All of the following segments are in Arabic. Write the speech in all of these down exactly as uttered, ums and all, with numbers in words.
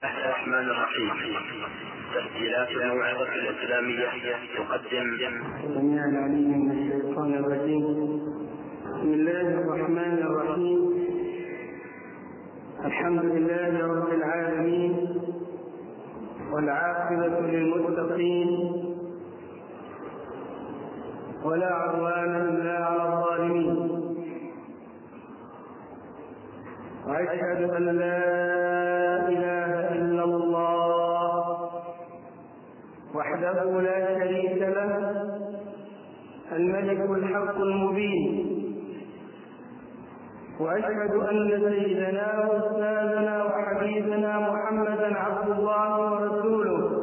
الرحمن الرحيم. تسجيلات الموعظة الإسلامية تقدم. سمع العليم من الشيطان الرجيم. بسم الله الرحمن الرحيم. الحمد لله رب العالمين، والعاقبة للمتقين، ولا عدوان إلا على الظالمين. وأشهد أن لا إله إلا الله وحده لا شريك له، الملك الحق المبين. وأشهد أن سيدنا وأستاذنا وحبيبنا محمدا عبد الله ورسوله،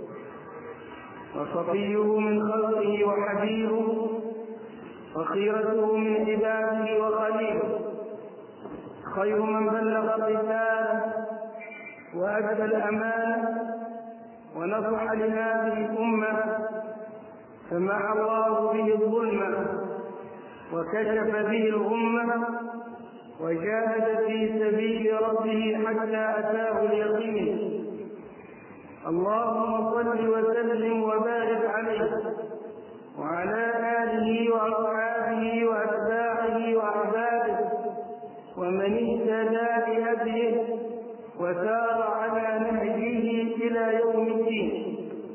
وصفيه من خلقه وحبيبه، وخيرته من عباده وخليله، خير من بلغ الرسالة وأدى الأمانة ونصح لهذه الأمة، فمحى الله به الظلمة وكشف به الغمة، وجاهد في سبيل ربه حتى أتاه اليقين. اللهم صل وسلم وبارك عليه وعلى آله وأصحابه وأتباعه وأحبابه ومن اهتدى بهديه وسار على نهجه إلى يوم الدين.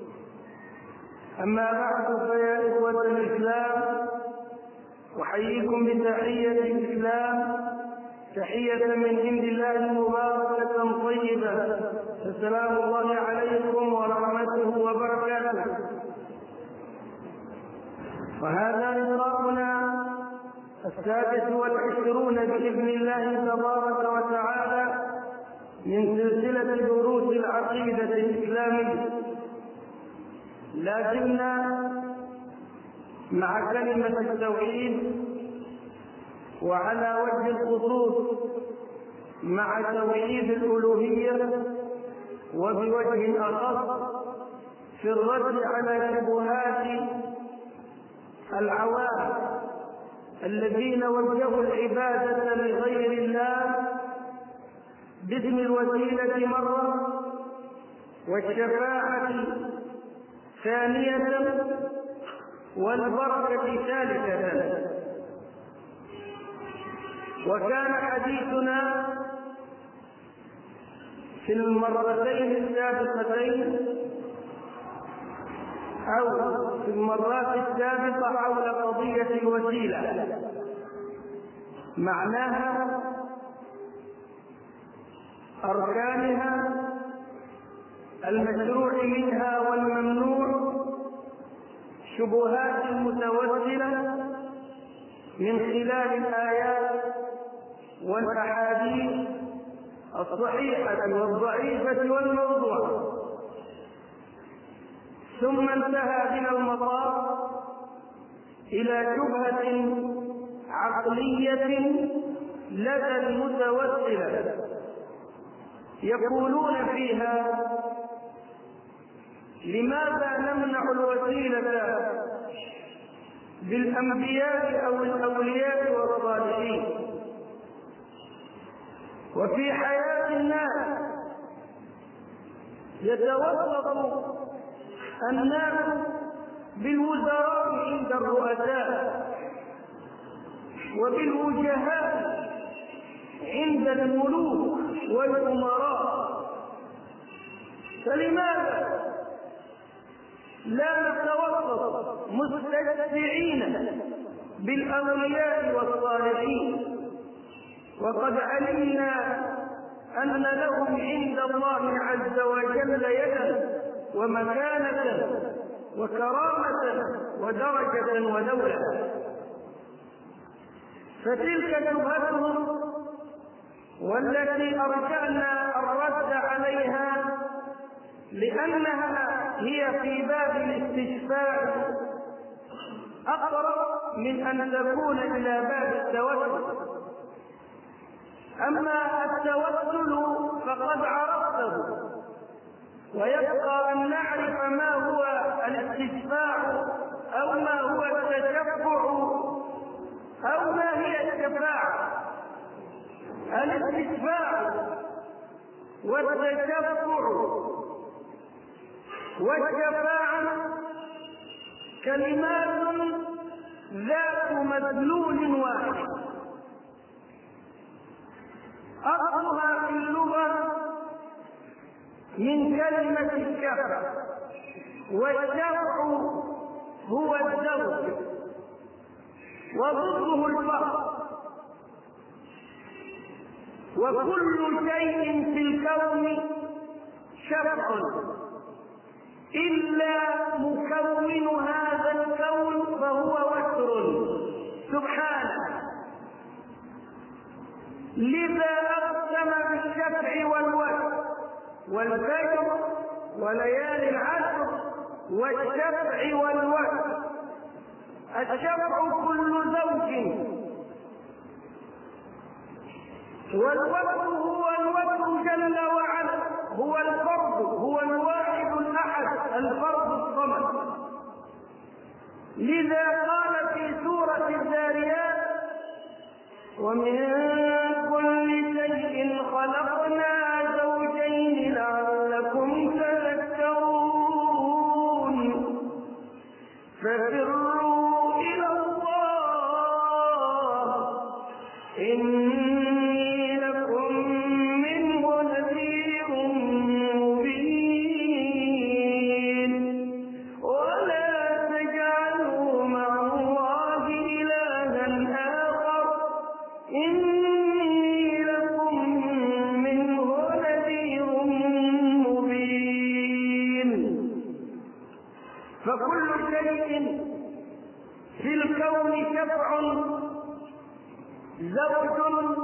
أما بعد، فيا إخوة الإسلام، أحييكم بتحية الإسلام، تحية من عند الله مباركة طيبة، فسلام الله عليكم ورحمته وبركاته. وهذا لقاؤنا السادس والعشرون بإذن الله تبارك وتعالى من سلسلة دروس العقيدة الإسلامية. لا زلنا مع كلمة التوحيد، وعلى وجه الخصوص مع توحيد الألوهية، وبوجه أخص في الرد على شبهات العوام الذين وجهوا العبادة لغير الله باسم الوسيلة مرة، والشفاعة ثانية، والبركة ثالثة. وكان حديثنا في المرتين السابقتين أو في المرات السابقة حول قضية الوسيلة، معناها، أركانها، المشروع منها والممنوع، شبهات المتوسلة من خلال الآيات والأحاديث الصحيحة والضعيفة والموضوعة. ثم انتهى بنا المطاف إلى شبهة عقلية لدى المتوسلة، يقولون فيها: لماذا نمنع الوسيلة بالأنبياء أو الأولياء والصالحين، وفي حياة الناس يتوسط الناس بالوزراء عند الرؤساء، وبالوجهاء عند الملوك والأمراء، فلماذا لا نتوسط مستشفعين بالأولياء والصالحين، وقد علمنا أن لهم عند الله عز وجل يدا ومكانة وكرامة ودرجة ودولة. فتلك شبهتهم، والتي أرجعنا الرد عليها لأنها هي في باب الاستشفاء أقرب من أن تكون إلى باب التوسل. أما التوسل فقد عرفته، ويبقى أن نعرف ما هو الاستشفاع أو ما هو التشفع أو ما هي الشفاعة. الاستشفاع والتشفع والشفاعة كلمات ذات مدلول واحد، أصلها في اللغة من كلمة الشفع، والشفع هو الزوج وضده الفرد. وكل شيء في الكون شفع إلا مكون هذا الكون فهو وتر سبحانه. لذا أقسم بالشفع والوتر والفجر وليالي العشر والشفع والوتر. الشفع كل زوج، والوتر هو الوتر جل وعلا، هو الفرد، هو الواحد الأحد الفرد الصمد. لذا قال في سورة الذاريات: ومن كل شيء خلقنا زوجين لعلكم تذكرون ففروا إلى الله إني لكم منه نذير مبين ولا تجعلوا مع الله إلها آخر إني لكم منه نذير مبين. فكل شيء في الكون شفع، زوج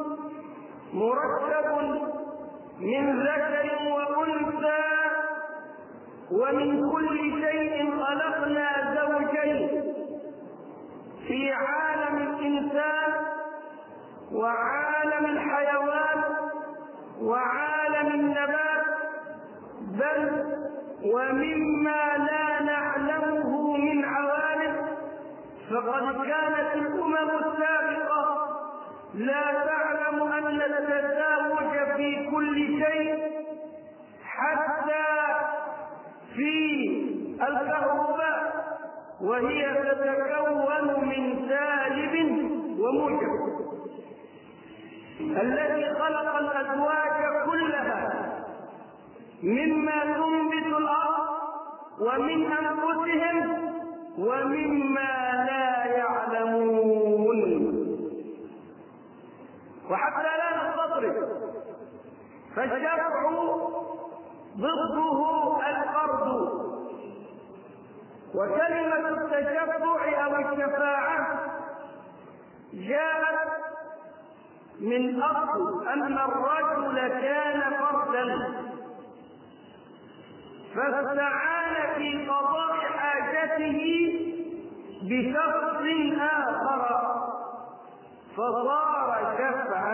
مركب من ذكر وأنثى، ومن كل شيء خلقنا زوجين. في عالم الإنسان وعالم الحيوان وعالم النبات، بل ومما لا نعلمه من عوالم. فقد كانت الأمم السابقة لا تعلم أن التزاوج في كل شيء، حتى في الكهرباء وهي تتكون من سالب وموجب. الذي خلق الأزواج كلها مما تنبت الأرض ومن أنفسهم ومما لا يعلمون. وحتى لا نستطرد، فالشفع ضده الفرد. وكلمة التشفع أو الشفاعة جاءت من أصل أن الرجل كان فردا فاستعان في قضاء حاجته بشخص آخر فصار شفعا.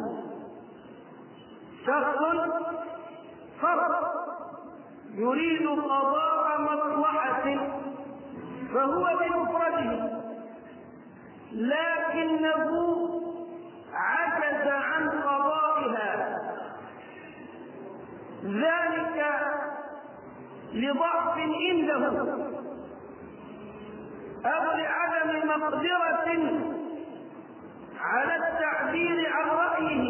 شخص فرد يريد قضاء مصلحة فهو بمفرده، لكنه عجز عن قضائها، ذلك لضعف عنده أو لعدم مقدرة على التعبير عن رأيه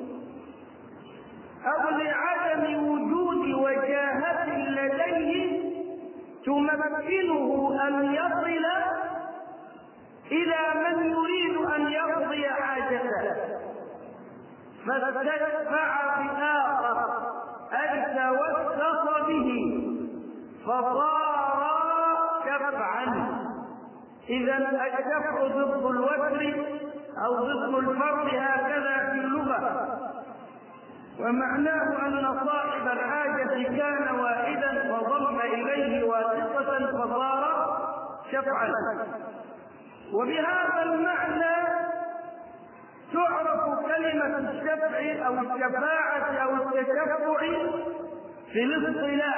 أو لعدم وجود وجاهة لديه تمكنه أن يصل إلى من يريد أن يقضي حاجته، فاستشفع بآخر أي توسط به فصار شفعا. إذا الشفع ضد الوتر أو ضد الفرد هكذا في اللغة، ومعناه أن صاحب الحاجة كان واحدا فضم إليه واثقة فصار شفعا. وبهذا المعنى تعرف كلمة الشفع أو الشفاعة أو التشفع في الاصطلاح.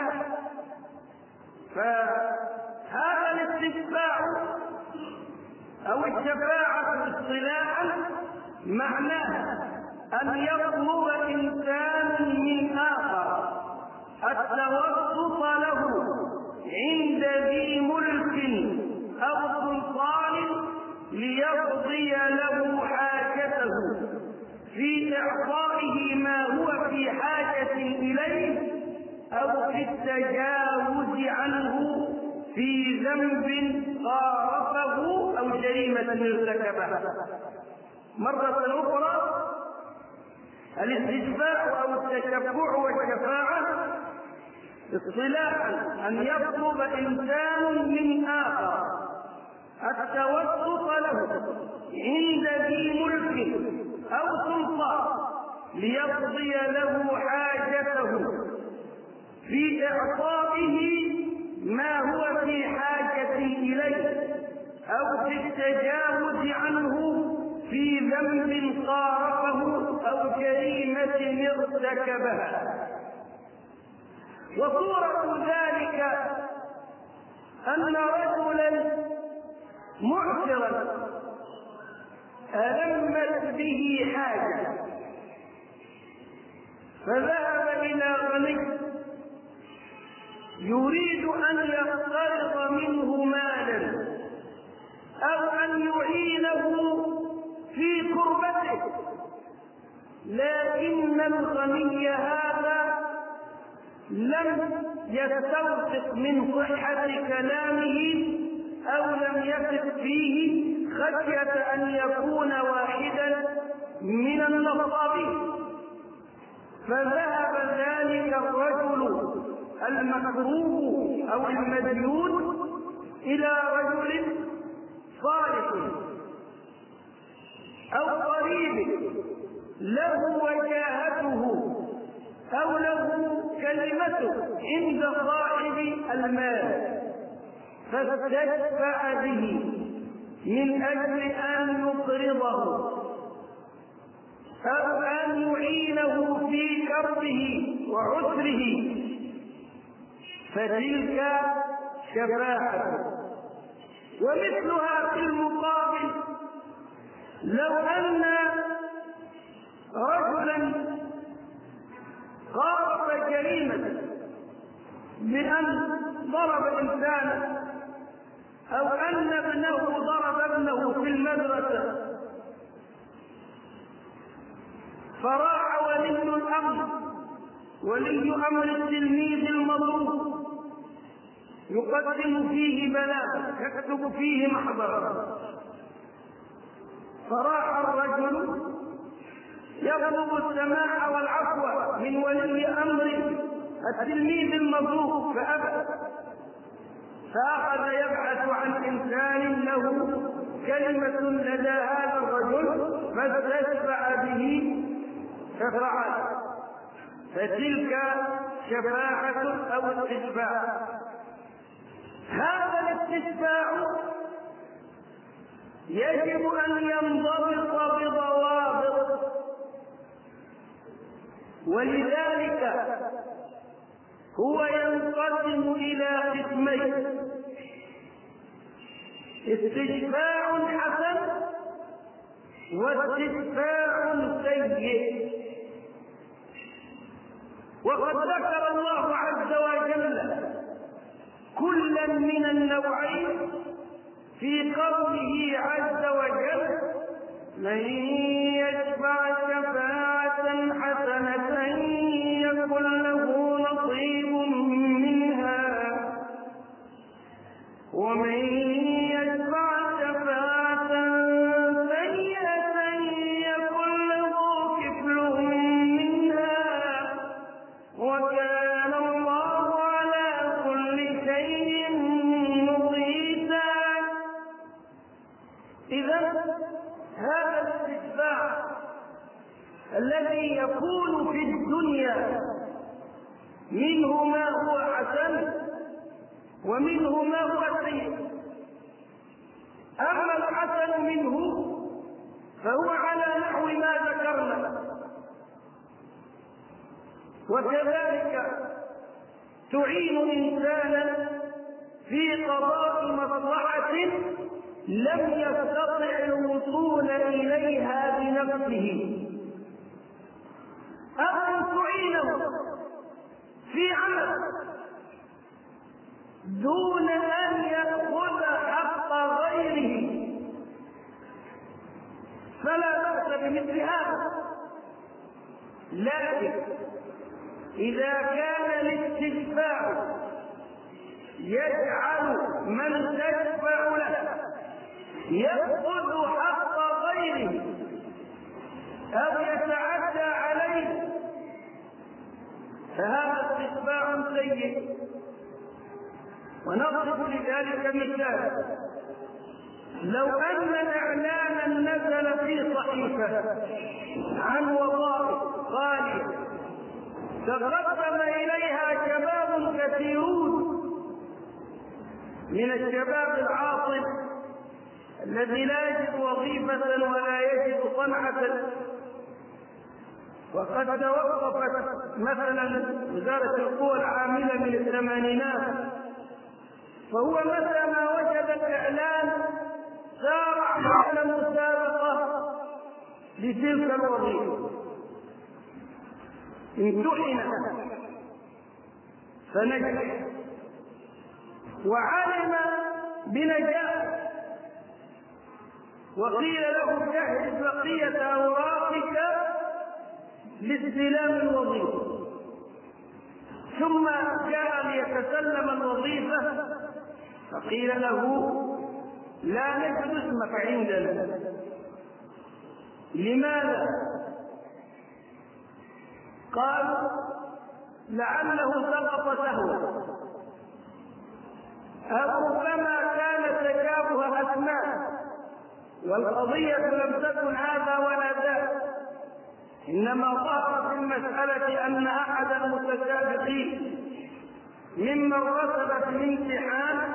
فهذا الاستشفاع أو الشفاعة اصطلاحا معناها أن يطلب إنسان من آخر التوسط له عند ذي ملك أو سلطان ليقضي له حاجته في إعطائه ما هو في حاجة إليه أو في التجاوز عنه في ذنب قارفه أو جريمة ارتكبها. مرة أخرى، الاستشفاع أو التشفع والشفاعة اصطلاحا أن يطلب إنسان من آخر التوسط له عند ذي ملك أو سلطان ليقضي له حاجته في إعطائه ما هو في حاجة إليه أو في التجاوز عنه في ذنب قارفه أو جريمة ارتكبها. وصورة ذلك أن رجلا معسرا ألمت به حاجة فذهب إلى غني يريد أن يقترض منه مالا أو أن يعينه في كربته، لكن الغني هذا لم يستوثق من صحة كلامه أو لم يثق فيه خشية أن يكون واحدا من النصابين، فذهب ذلك الرجل المكروه أو المديون إلى رجل صالح أو قريب له وجاهته أو له كلمته عند صاحب المال، فاستشفع به من أجل أن يقرضه أو أن يعينه في كربه وعسره، فتلك شفاعة. ومثلها في المقابل لو أن رجلا قارف جريمة بأن ضرب إنسانا أو أن ابنه ضرب ابنه في المدرسة، فراح ولي الأمر ولي أمر التلميذ المضروب يقدم فيه بلاغا يكتب فيه محضرا، فراح الرجل يطلب السماح والعفو من ولي أمر التلميذ المضروب فأبى، فأخذ يبحث عن إنسان له كلمة لدى هذا الرجل فاستشفع به ففعل، فتلك شفاعة أو استشفاع. هذا الاستشفاع يجب أن ينضبط بضوابط، ولذلك هو ينقسم إلى قسمين: استشفاع حسن واستشفاع سيء. وقد ذكر الله عز وجل كلا من النوعين في قوله عز وجل: من يشفع شفاعة حسنة يكن له نصيب منها ومن يشفع شفاعة سيئة يكن له كفل منها وكان الله على كل شيء مقيتا. إذا هذا الاستشفاع الذي يكون في الدنيا منه ما هو حسن ومنه ما هو سيء. أما الحسن منه فهو على نحو ما ذكرنا، وكذلك تعين إنسانا في قضاء مصلحة لم يستطع الوصول إليها بنفسه، أو تعينه في عمل دون أن يأخذ حق غيره فلا بأس بمثل هذا. لكن إذا كان الاستشفاع يجعل من تشفع له يأخذ حق غيره أو يتعدى عليه فهذا استشفاع سيء. ونضرب لذلك مثال: لو أن إعلانا نزل في صحيفة عن وظائف غالية تقدم إليها شباب كثيرون من الشباب العاطل الذي لا يجد وظيفة ولا يجد صنعة، وقد توقفت مثلا وزارة القوى العاملة من الثمانينات، فهو متى ما وجد الإعلان سارع على المسابقة لتلك الوظيفة، امتحن فنجح وعلم بنجاح وقيل له جهز بقية أوراقك لاستلام الوظيفة، ثم جاء ليتسلم الوظيفة فقيل له لا نجد اسمك عندنا. لماذا؟ قال لعله سقط سهوا أو كما كان تشابه أسماء، والقضية لم تكن هذا ولا ذاك، إنما ظهر في المسألة أن أحد المتسابقين ممن رسب في الامتحان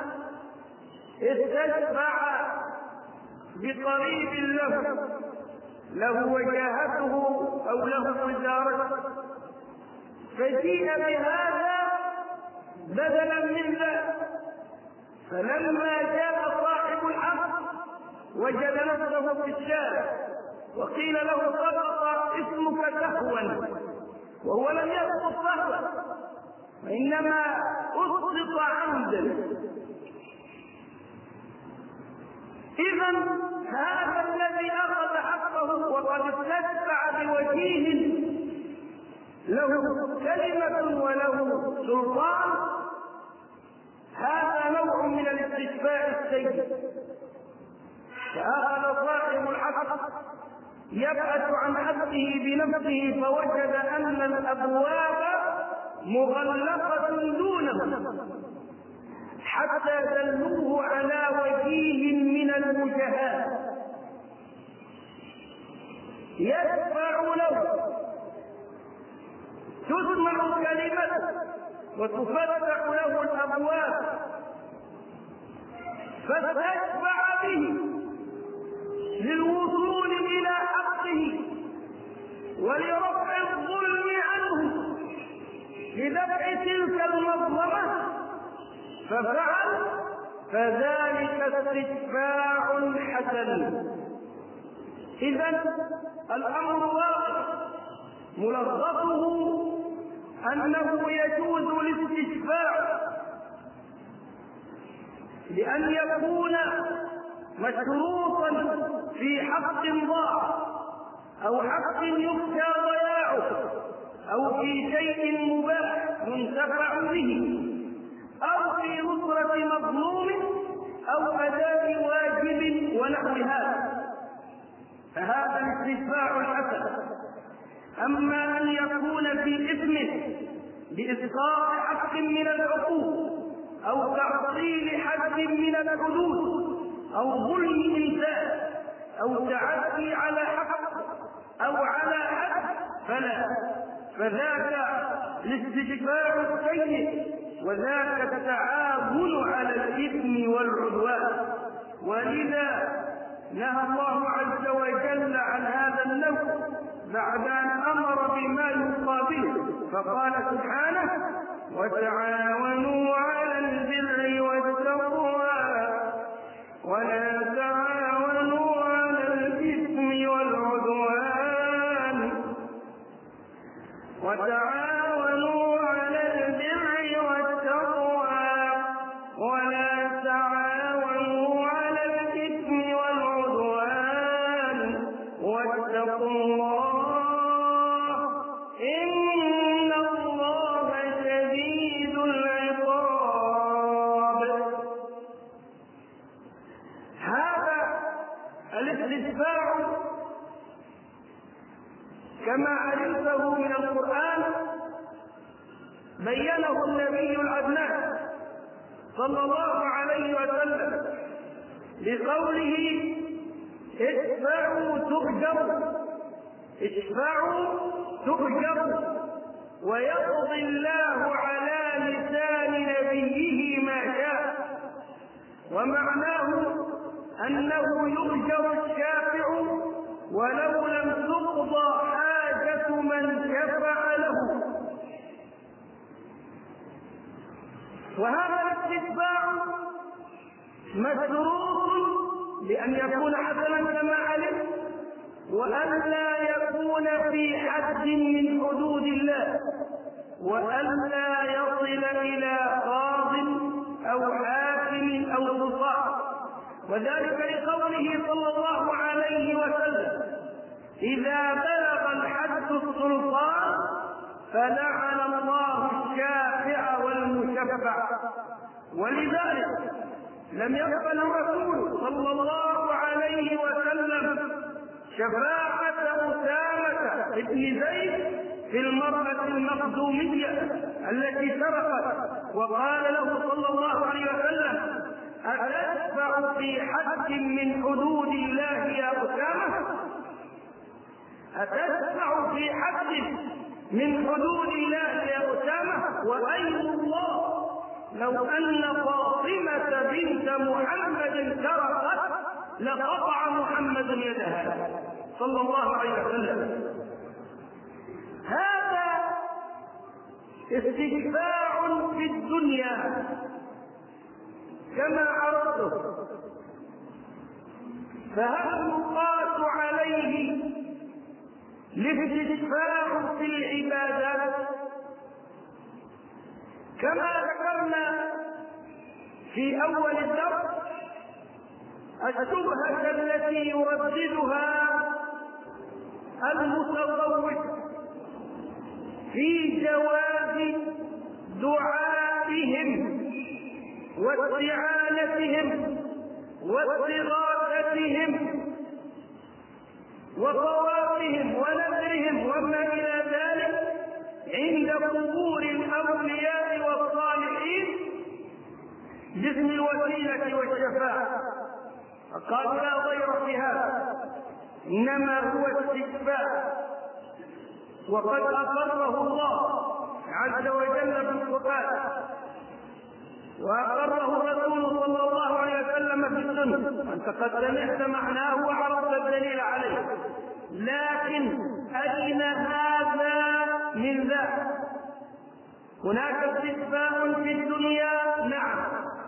استشفع بقريب له له وجاهته أو له وزارته، فجيء بهذا بدلا من ذلك، فلما جاء صاحب الحق وجد نفسه في الشارع وقيل له سقط اسمك سهوا، وهو لم يسقط سهوا وإنما أسقط عمدا. إذا هذا الذي أخذ حقه وقد استشفع بوجيه له كلمة وله سلطان، هذا نوع من الاستشفاع السيء. فأخذ صاحب الحق يبحث عن حقه بنفسه فوجد أن الأبواب مغلقة دونه حتى دلوه على وجيه من الوجهات يدفع له، تسمع كلمته وتفتح له الأبواب، فاستشفع به للوصول إلى حقه ولرفع الظلم عنه لدفع تلك المظلمة ففعل، فذلك استشفاع حسن. إذن الأمر واضح، ملخصه أنه يجوز الاستشفاع لأن يكون مشروطا في حق ضاع أو حق يخشى ضياعه أو في شيء مباح ينتفع به أو في نصرة مظلوم أو أداء واجب ونحو هذا، فهذا الاستشفاع الحسن. أما أن يكون في إثمه بإسقاط حق من الحقوق أو تعطيل حد من الحدود أو ظلم إنسان أو تعدي على حق أو على حد فلا، فذاك الاستشفاع السيء وذاك التعاون على الإثم والعدوان. ولذا نهى الله عز وجل عن هذا النوع بعد أن أمر بما يقابله، فقال سبحانه: وتعاونوا على البر والتقوى ولا تعاونوا على الإثم والعدوان. بينه النبي العدنان صلى الله عليه وسلم بقوله اشفعوا تؤجروا، اشفعوا تؤجروا، ويقضي الله على لسان نبيه ما شاء. ومعناه أنه يؤجر الشافع ولو لم تقضى حاجة من شفع له. وهذا الاستشفاع مشروط بأن يكون حسنا كما علم، وأن لا يكون في حد من حدود الله، وأن لا يصل إلى قاض أو حاكم أو سلطان. وذلك لقوله صلى الله عليه وسلم إذا بلغ الحد السلطان فلعن الله الشافع والمشفع. ولذلك لم يقبل الرسول صلى الله عليه وسلم شفاعة أسامة بن زيد في المرأة المخزومية التي سرقت، وقال له صلى الله عليه وسلم أتشفع في حد من حدود الله يا أسامة؟ أتشفع في حد من حدود الله يا أسامة؟ وأيم الله لو أن فاطمة بنت محمد سرقت لقطع محمد يدها صلى الله عليه وسلم. هذا استشفاع في الدنيا كما عرفته، فهل يقاس عليه الاستشفاع في العبادات؟ كما ذكرنا في أول الدرس الشبهة التي يرددها المتصوف في جواز دعائهم واستعانتهم واستغاثتهم وطوافهم ونذرهم وما إلى ذلك عند قبور الأولياء والصالحين باسم الوسيلة والشفاعة. قال لا غير في هذا، إنما هو استشفاع، وقد أقره الله عز وجل في القرآن، وأقره الرسول صلى الله عليه وسلم في السنة. أنت قد سمعت معناه وعرفت الدليل عليه، لكن أين هذا من ذاك؟ هناك استشفاء في الدنيا نعم،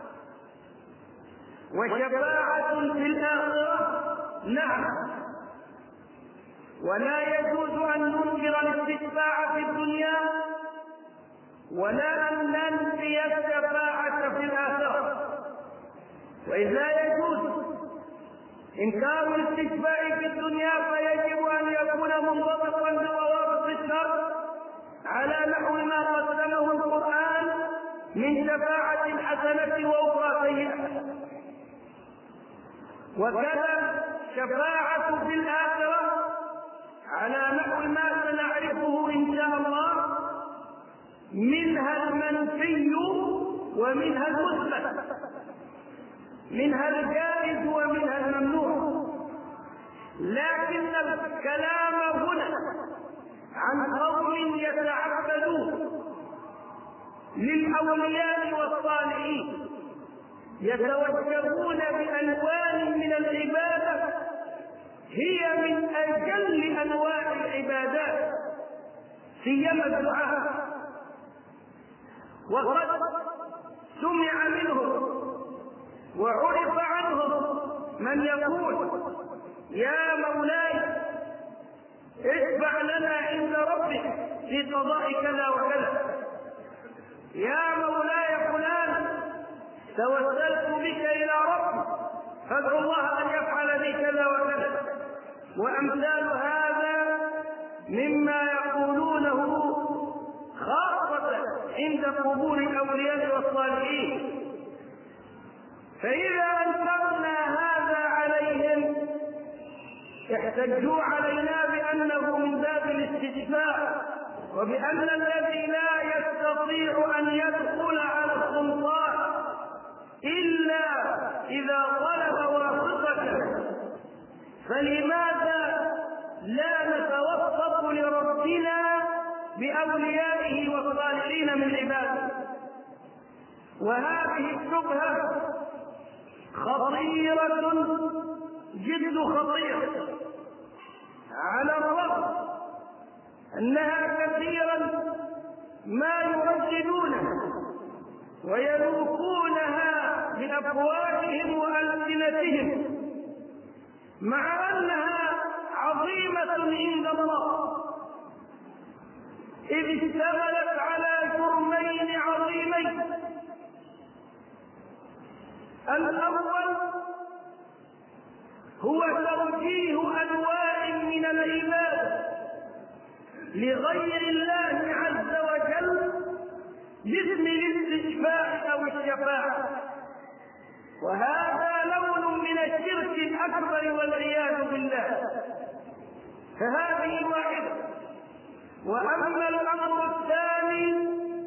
وشفاعة في الآخرة نعم، ولا يجوز أن ننكر الاستشفاع في الدنيا ولا أن ننفي الشفاعة في الآخرة. وإذ لا يجوز إنكار الاستشفاء في الدنيا فيجب أن يكون منضبطا بضوابط الشرع على نحو ما قدمه القرآن من شفاعة حسنة وأخرى سيئة، وكذا شفاعة في الآخرة على نحو ما سنعرفه إن شاء الله، منها المنفي ومنها المثبت، منها الجائز ومنها الممنوع. لكن الكلام هنا عن قوم يتعبدون للأولياء والصالحين، يتوجهون بألوان من العبادة هي من أجل أنواع العبادات سيما الدعاء. وقد سمع منهم وعرف عنهم من يقول يا مولاي اشفع لنا عند ربك في قضاء كذا وكذا، يا مولاي فلان توسلت بك إلى ربك فادعو الله أن يفعل بي كذا وكذا، وأمثال هذا مما يقولونه خاصة عند قبور الأولياء والصالحين. فإذا أنكرنا هذا عليهم احتجوا علينا بأنه من باب الاستشفاء وبأن الذي لا يستطيع أن يدخل على السلطان إلا إذا طلب واسطة، فلماذا لا نتوسط لربنا بأوليائه والصالحين من عباده؟ وهذه الشبهة خطيرة جد خطيرة، على الرغم أنها كثيرا ما يرددونها ويلوكونها بأفواههم وألسنتهم، مع أنها عظيمة عند الله، إذ اشتملت على جرمين عظيمين. الأول هو توجيه أنواع من العباد لغير الله عز وجل باسم الاستشفاء أو الشفاعة، وهذا لون من الشرك الأكبر والعياذ بالله، فهذه واحدة. وأما الأمر الثاني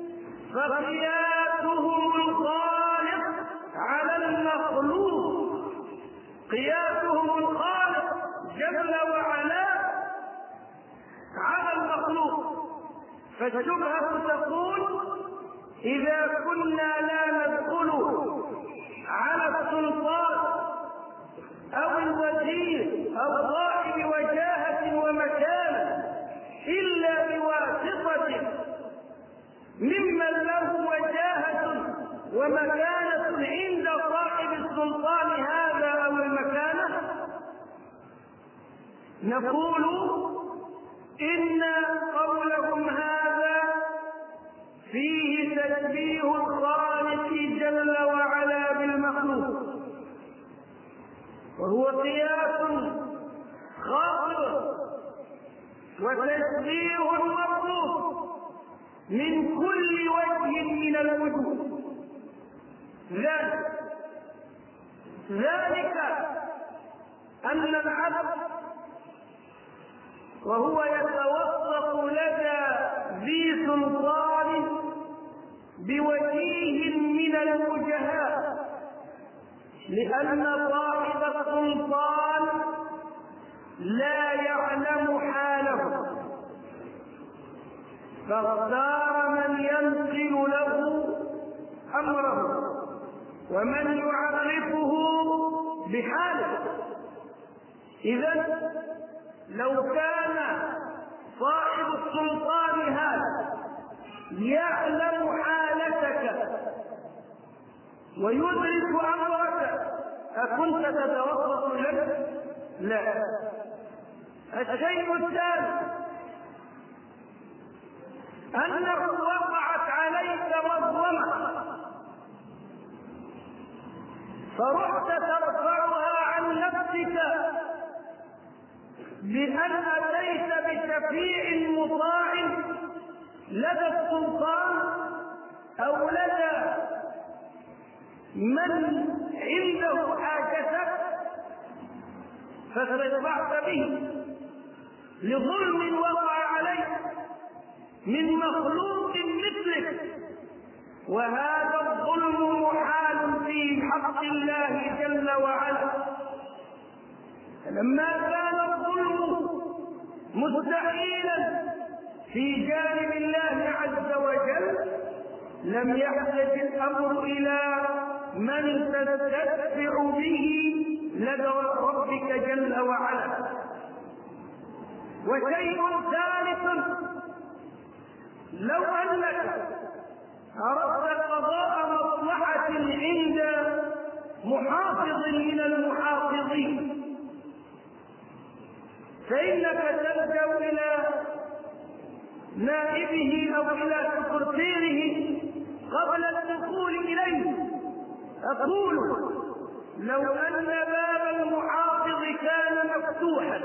فقياسهم الخالق على المخلوق، قياسهم الخالق جل وعلا على المخلوق. فالشبهة تقول إذا كنا لا ندخل على السلطان أو الوزير أو صاحب وجاهة ومكانة إلا بواسطة ممن له وجاهة ومكانة عند صاحب السلطان هذا أو المكانة، نقول إن قولهم هذا فيه تشبيه الخالق جل وعلا بالمخلوق، وهو قياس خاطئ وتشبيه مرفوض من كل وجه من الوجوه. ذلك ذلك أن العبد وهو يتوسط لدى ذي سلطان بوجيه من الوجهاء، لأن صاحب السلطان لا يعلم حاله، فاختار من ينقل له أمره ومن يعرفه بحاله. إذن لو كان صاحب السلطان هذا يعلم حالتك ويدرك أمرك أكنت تتوسط لك؟ لا. الشيء الثاني أنه وقعت عليك مظلمة فرحت ترفعها عن نفسك بأن أتيت بشفيع مطاع لدى السلطان أو لدى من عنده حاجتك، فاستشفعت به لظلم وقع عليك من مخلوق مثلك، وهذا الظلم محال في حق الله جل وعلا. لما كان الظلم مستحيلا في جانب الله عز وجل لم يحتج الأمر إلى من تستدفع به لدى ربك جل وعلا. وشيء ثالث، لو أنك أردت قضاء مصلحة عند محافظ من المحافظين فإنك تلجأ إلى نائبه أو إلى سكرتيره قبل الدخول إليه. أقول لو أن باب المحافظ كان مفتوحا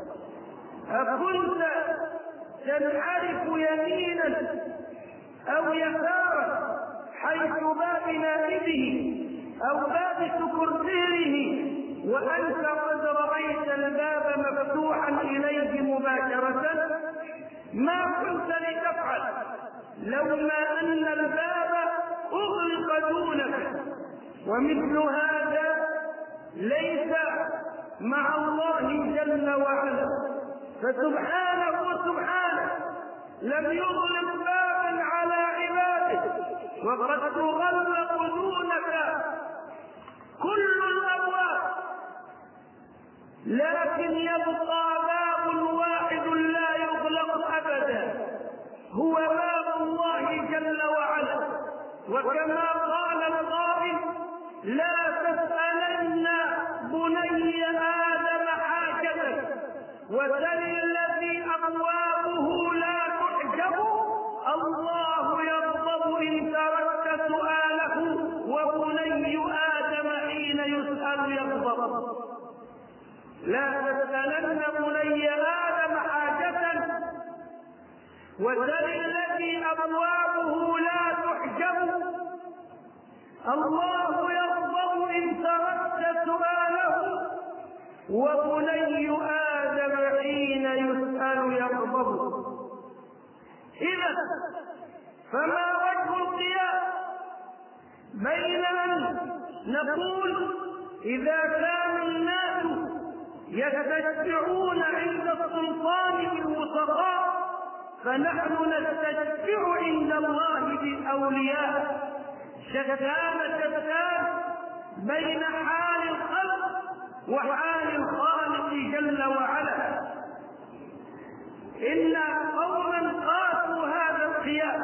أكنت تنحرف يمينا أو يسارا حيث باب نائبه أو باب سكرتيره وأنت قد رأيت الباب مفتوحا إليه مباشرة؟ ما كنت لتفعل لولا أن الباب أغلق دونك. ومثل هذا ليس مع الله جل وعلا، فسبحانه سبحانه لم يغلق بابا على عباده، وقد تغلق دونك كل الأبواب، لكن يبقى باب واحد لا يغلق أبدا، هو باب الله جل وعلا. وكما قال القائل: لا تسألن بني آدم حاجة وسل الذي أبوابه لا تحجب، الله يغضب إن تركت سؤاله، وبني آدم حين يسأل يغضب. لا تسألن بني آدم حاجة وسل الذي أبوابه لا تحجب، الله يغضب إن تركت سؤاله، وبني آدم حين يسأل يغضب. إذا فما وجه القياس بين أن نقول إذا كان الناس يستشفعون عند السلطان بالوسطاء فنحن نستشفع عند الله بالأولياء، شتان شتان بين حال الخلق وحال الخالق جل وعلا. إن قوما قاسوا هذا القياس،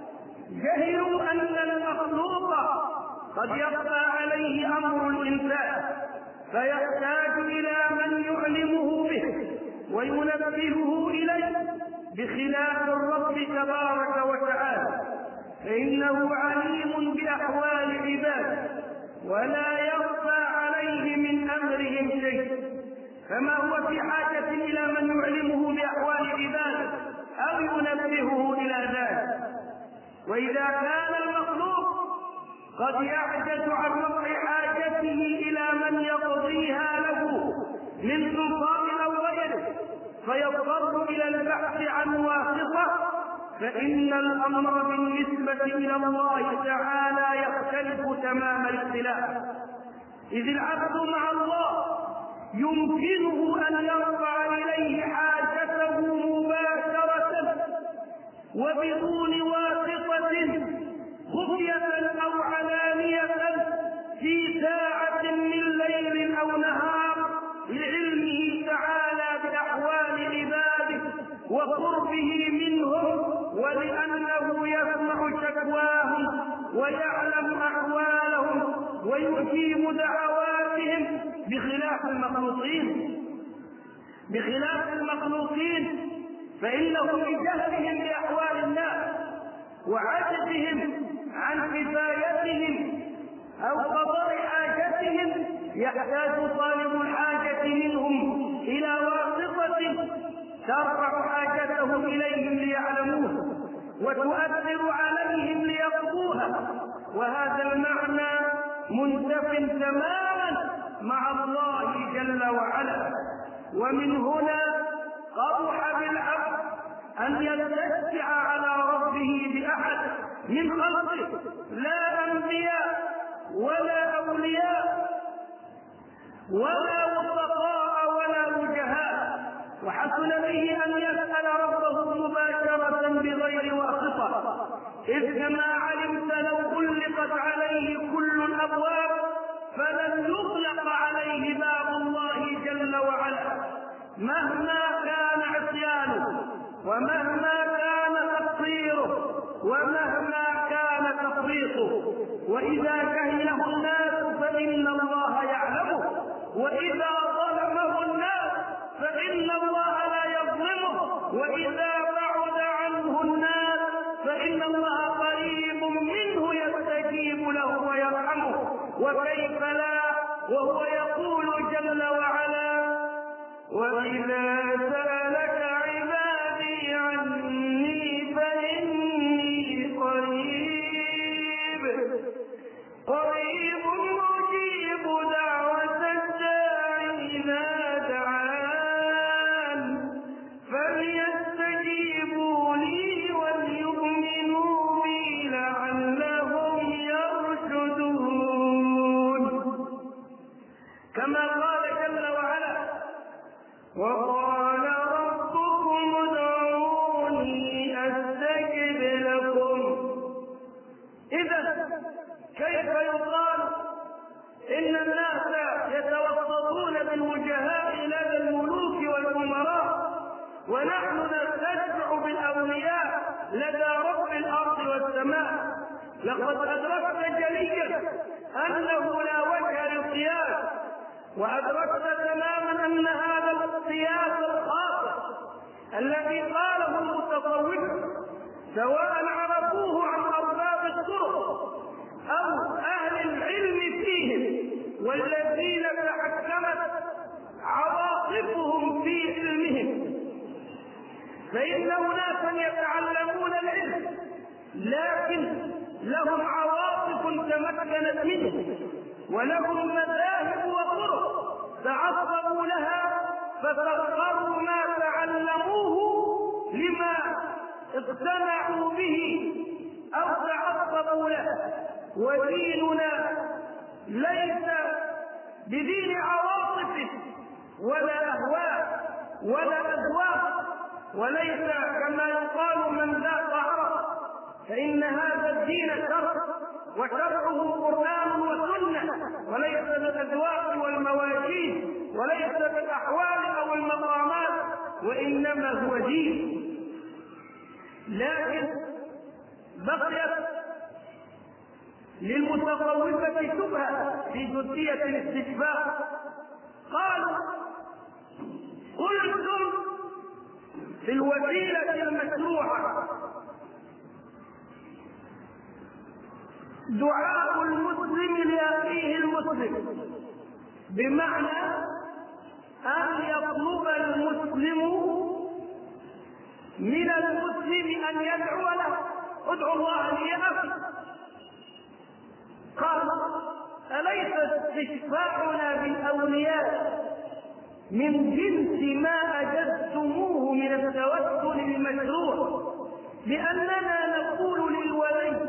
جهلوا أن المخلوق قد يخفى عليه أمر الإنسان فيحتاج إلى من يعلمه به وينبهه إليه، بخلاف الرب تبارك وتعالى فإنه عليم بأحوال عباده ولا يخفى عليه من أمرهم شيء، فما هو في حاجة إلى من يعلمه بأحوال عباده أو ينبهه إلى ذلك. وإذا كان المخلوق قد يعجز عن رفع حاجته إلى من يقضيها له من سلطان أو غيره فيضطر إلى البحث عن واسطة، فإن الأمر بالنسبة إلى الله تعالى يختلف تمام الاختلاف، إذ العبد مع الله يمكنه أن يرفع إليه حاجته مباشرة وبدون واسطة، خفية أو علانية، في ساعة من ليل أو نهار، لعلمه تعالى بأحوال عباده وقربه منهم، ولأنه يسمع شكواهم ويعلم أحوالهم ويجيب دعواتهم، بخلاف المخلوقين بخلاف المخلوقين فإنهم بجهلهم بأحوال الناس وعجزهم عن كفايتهم أو قضاء حاجتهم يحتاج طالب الحاجة منهم إلى واسطة ترفع حاجتهم إليهم ليعلموه وتؤثر عليهم ليقضوها، وهذا المعنى منتف تماما مع الله جل وعلا. ومن هنا قبح بالعبد أن يستشفع على ربه بأحد من خلقه، لا أنبياء ولا أولياء ولا وسطاء ولا وجهاء، وحسن به أن يسأل ربه مباشرة بغير واسطة، إذ كما علمت لو غلقت عليه كل الأبواب فلن يغلق عليه باب الله جل وعلا، مهما كان عصيانه ومهما كان تقصيره ومهما كان تفريطه. وإذا جهله الناس فإن الله يعلمه، وإذا ظلمه الناس فإن الله لا يظلمه، وإذا بعد عنه الناس فإن الله قريب منه يستجيب له ويرحمه. وكيف لا وهو يقول جل وعلا: وإذا سألك عبادي عني فإني قريب قريب مجيب دعوة الداعي إذا دعان فليستجيبوا الناس كيف يقال إن الناس يتوسطون بالوجهاء لدى الملوك والأمراء، ونحن نستشفع بالأولياء لدى رب الأرض والسماء. لقد أدركت جليا أنه لا وجه للقياس، وأدركت تماما أن هذا القياس الخاطئ الذي قاله المتصوفة سواء عرفوه عن أرباب الطرق أو أهل العلم فيهم والذين تحكمت عواطفهم في علمهم، فإن أناسا يتعلمون العلم لكن لهم عواطف تمكنت منه ولهم مذاهب وطرق تعصبوا لها فسخروا ما تعلموه لما اقتنعوا به أو تعصبوا له. وديننا ليس بدين عواطف ولا أهواء ولا أذواق، وليس كما يقال من ذاق عرف، فإن هذا الدين شرع وشرعه قرآن وسنة، وليس بالأذواق والمواجيد وليس بالأحوال أو المقامات، وإنما هو دين. لكن بقيت للمتصوفة شبهة في جزئية الاستشفاء. قالوا قلتم في الوسيلة المشروعة دعاء المسلم لأخيه المسلم، بمعنى أن يطلب المسلم من المسلم أن يدعو له، ادعو الله لي أخي. قال أليس استشفاعنا بالأولياء من جنس ما أجزتموه من التوسل المشروع، لأننا نقول للولي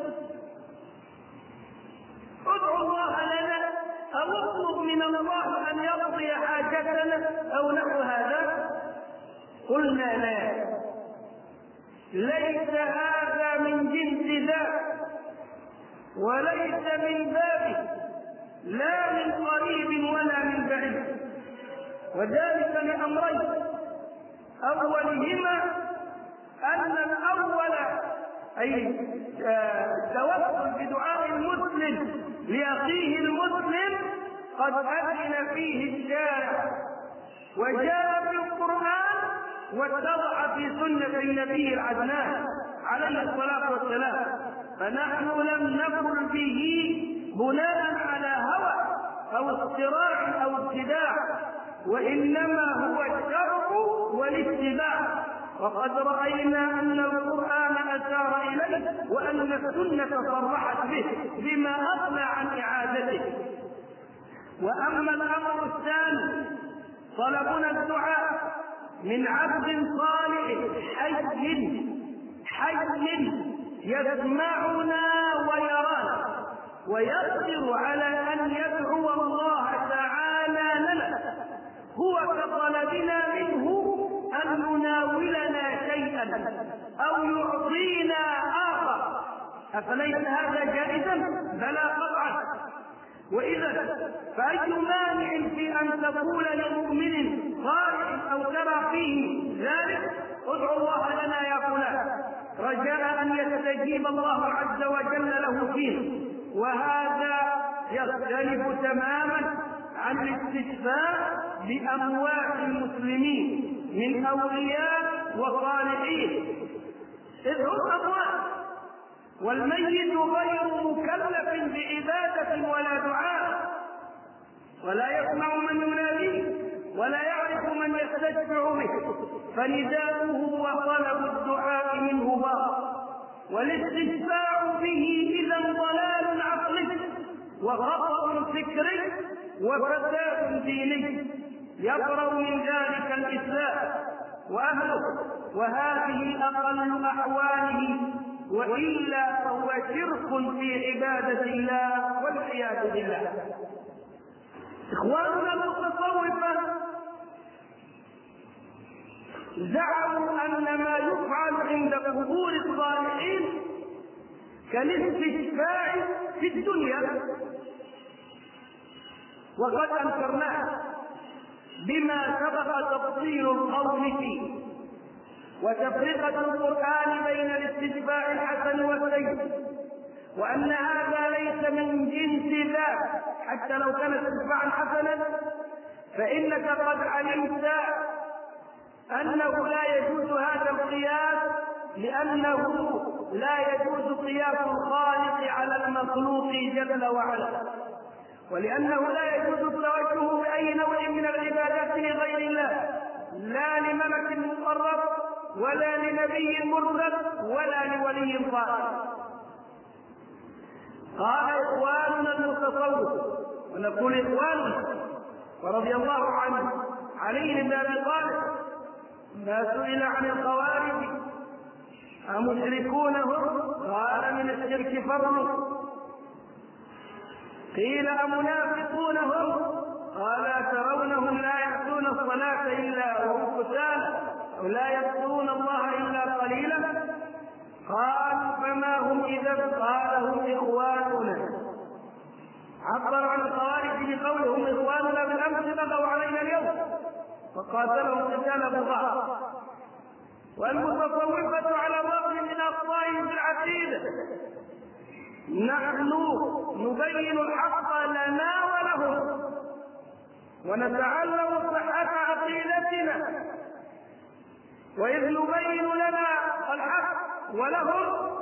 ادعو الله لنا أو اطلب من الله أن يقضي حاجتنا أو نحو هذا؟ قلنا لا، ليس هذا من جنس ذاك وليس من بابه، لا من قريب ولا من بعيد، وذلك لأمرين: أولهما أن الأول أي التوسل بدعاء المسلم لأخيه المسلم قد أذن فيه الشارع وجاء في القرآن واتضح في سنة النبي العدنان عليه الصلاة والسلام، فنحن لم نقل به بناء على هوى أو اضطراع أو ابتداع، وإنما هو الشرع والاتباع. وقد رأينا أن القرآن أشار إليه وأن السنة صرحت به بما أغنى عن إعادته. وأما الأمر الثاني طلبنا الدعاء من عبد صالح حي حي يسمعنا ويرانا ويقدر على أن يدعو الله تعالى لنا، هو كطلبنا منه أن يناولنا شيئا أو يعطينا آخر، أفليس هذا جائزا؟ بلى قطعا. وإذا فأي مانع في أن تقول لمؤمن صالح أو ترى فيه ذلك ادعو الله لنا يا فلان، رجاء أن يستجيب الله عز وجل له فيه. وهذا يختلف تماما عن الاستشفاء بأموات المسلمين من أولياء وصالحين، إذ هم أموات، والميت غير مكلف بعبادة ولا دعاء، ولا يسمع من يناديه ولا يعرف من يستشفع به، فنداؤه وطلب الدعاء منه باطل، والاستشفاع به إذا ضلال عقلي وخطأ فكري وفساد ديني، يبرأ من ذلك الإسلام وأهله، وهذه أقل أحواله، وإلا فهو شرك في عبادة الله والعياذ بالله. إخواننا المتصوفة زعموا أن ما يفعل عند قبور الصالحين كالاستشفاع في الدنيا، وقد أنكرناه بما سبق تفصيل القول فيه وتفرقة القرآن بين الاستشفاع الحسن والسيء، وأن هذا ليس من جنس ذاك. حتى لو كان استشفاعا حسنا فإنك قد علمت أنه لا يجوز هذا القياس، لأنه لا يجوز قياس الخالق على المخلوق جل وعلا، ولأنه لا يجوز التوجه بأي نوع من العبادات لغير الله، لا لملك مقرب ولا لنبي مرسل ولا لولي صالح. قال إخواننا المتصوف، ونقول إخواننا، ورضي الله عنه علي بن أبي طالب ما سئل عن الخوارج أمشركون هم؟ قال من الشرك فرق. قيل أمنافقون هم؟ قال ترونهم لا يأتون الصلاة إلا وهم كسالى أو لا يذكرون الله إلا قليلا. قال فما هم إذا؟ قال هم إخواننا. عبر عن الخوارج بقولهم إخواننا بالأمس بغوا علينا اليوم وقاتلهم قتال بغاء. والمتصوفة على الرغم من أخطائهم في العقيدة نحن نبين الحق لنا ولهم ونتعلم صحة عقيدتنا، وإذ نبين لنا الحق ولهم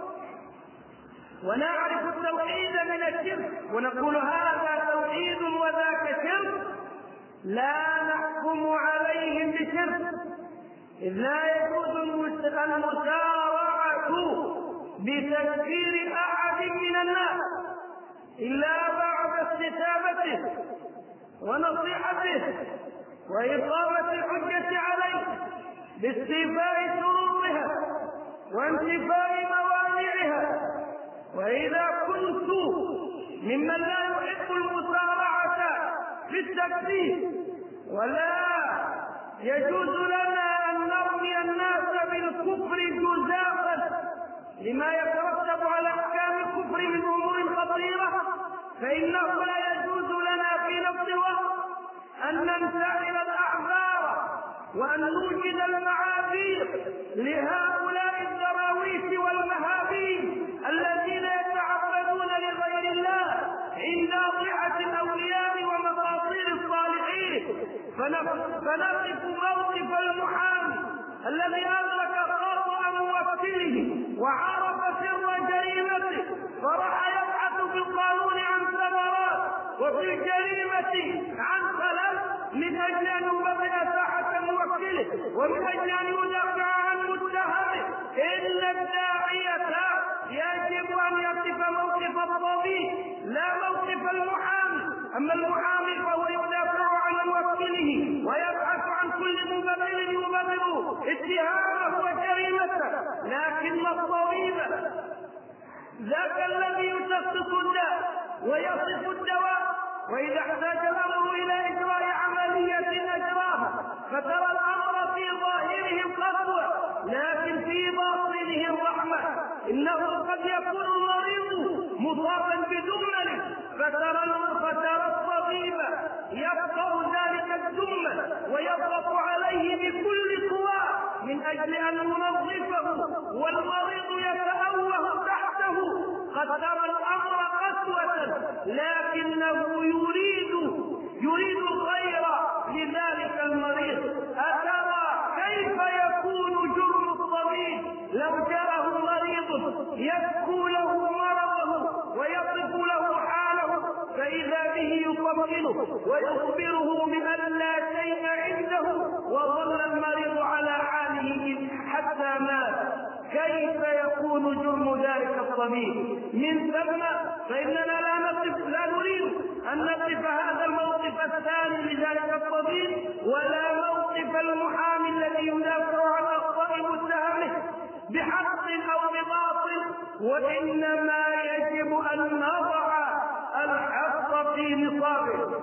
ونعرف التوحيد من الشرك ونقول هذا توحيد وذاك شرك، لا نحكم عليهم بشرك، إذ لا يجوز المسارعة بتكفير أحد من الناس إلا بعد استتابته ونصيحته وإقامة الحجة عليه باستيفاء شروطها وانتفاء موانعها. وإذا كنت ممن لا يحب المسارعة في التكفير ولا يجوز لنا أن نرمي الناس بالكفر جزافا لما يترتب على أحكام الكفر من أمور خطيرة، فإنه لا يجوز لنا في نفس الوقت أن ننتحل الأحبار وأن نوجد المعاذير لهؤلاء الدراويش والمهابيل الذين يتعبدون لغير الله عند أضرحة الأولياء ومقاصير الصالحين، فنقف موقف المحامي الذي أدرك خطأ موكله وعرف سر جريمته فراح يبحث في القانون عن ثمرات وفي الجريمة عن خلل من أجل أن يبطئ ساحة موكله ومن أجل أن يدافع عن متهمه. إن الداعية يجب أن يقف موقف الطبيب لا موقف المحامي. أما المحامي فهو يدافع عن موكله ويبحث عن كل مبرر يبرر اتهامه وجريمته، لكن الطبيب ذاك الذي يشخص الداء ويصف الدواء، وإذا احتاج الأمر إلى إجراء عملية أجراها، فترى الأمر في ظاهره القسوة لكن في باطنه الرحمة. إنه قد يكون المريض مصابا بدمل فترى فترى الطبيب يقطع ذلك الدم ويضغط عليه بكل قواه من أجل أن ينظفه والمريض يتأوه تحته. قد ترى الأمر قسوة لكنه يريد يريد الخير لذلك المريض. أترى كيف يكون جرم الطبيب لو جاءه مريض يذكو له مرضه ويصف له حاله فإذا به يطمئنه ويخبره بأن لا شيء عنده وظل المريض على حاله حتى مات، كيف يكون جرم ذلك الطبيب؟ من ثم فإننا لا نقف لا نريد أن نقف هذا الموقف الثاني لذلك الطبيب ولا موقف المحامي الذي يدافع عن أخطاء متهمه بحق أو بباطل، وإنما يجب أن نضع الحق في نصابه.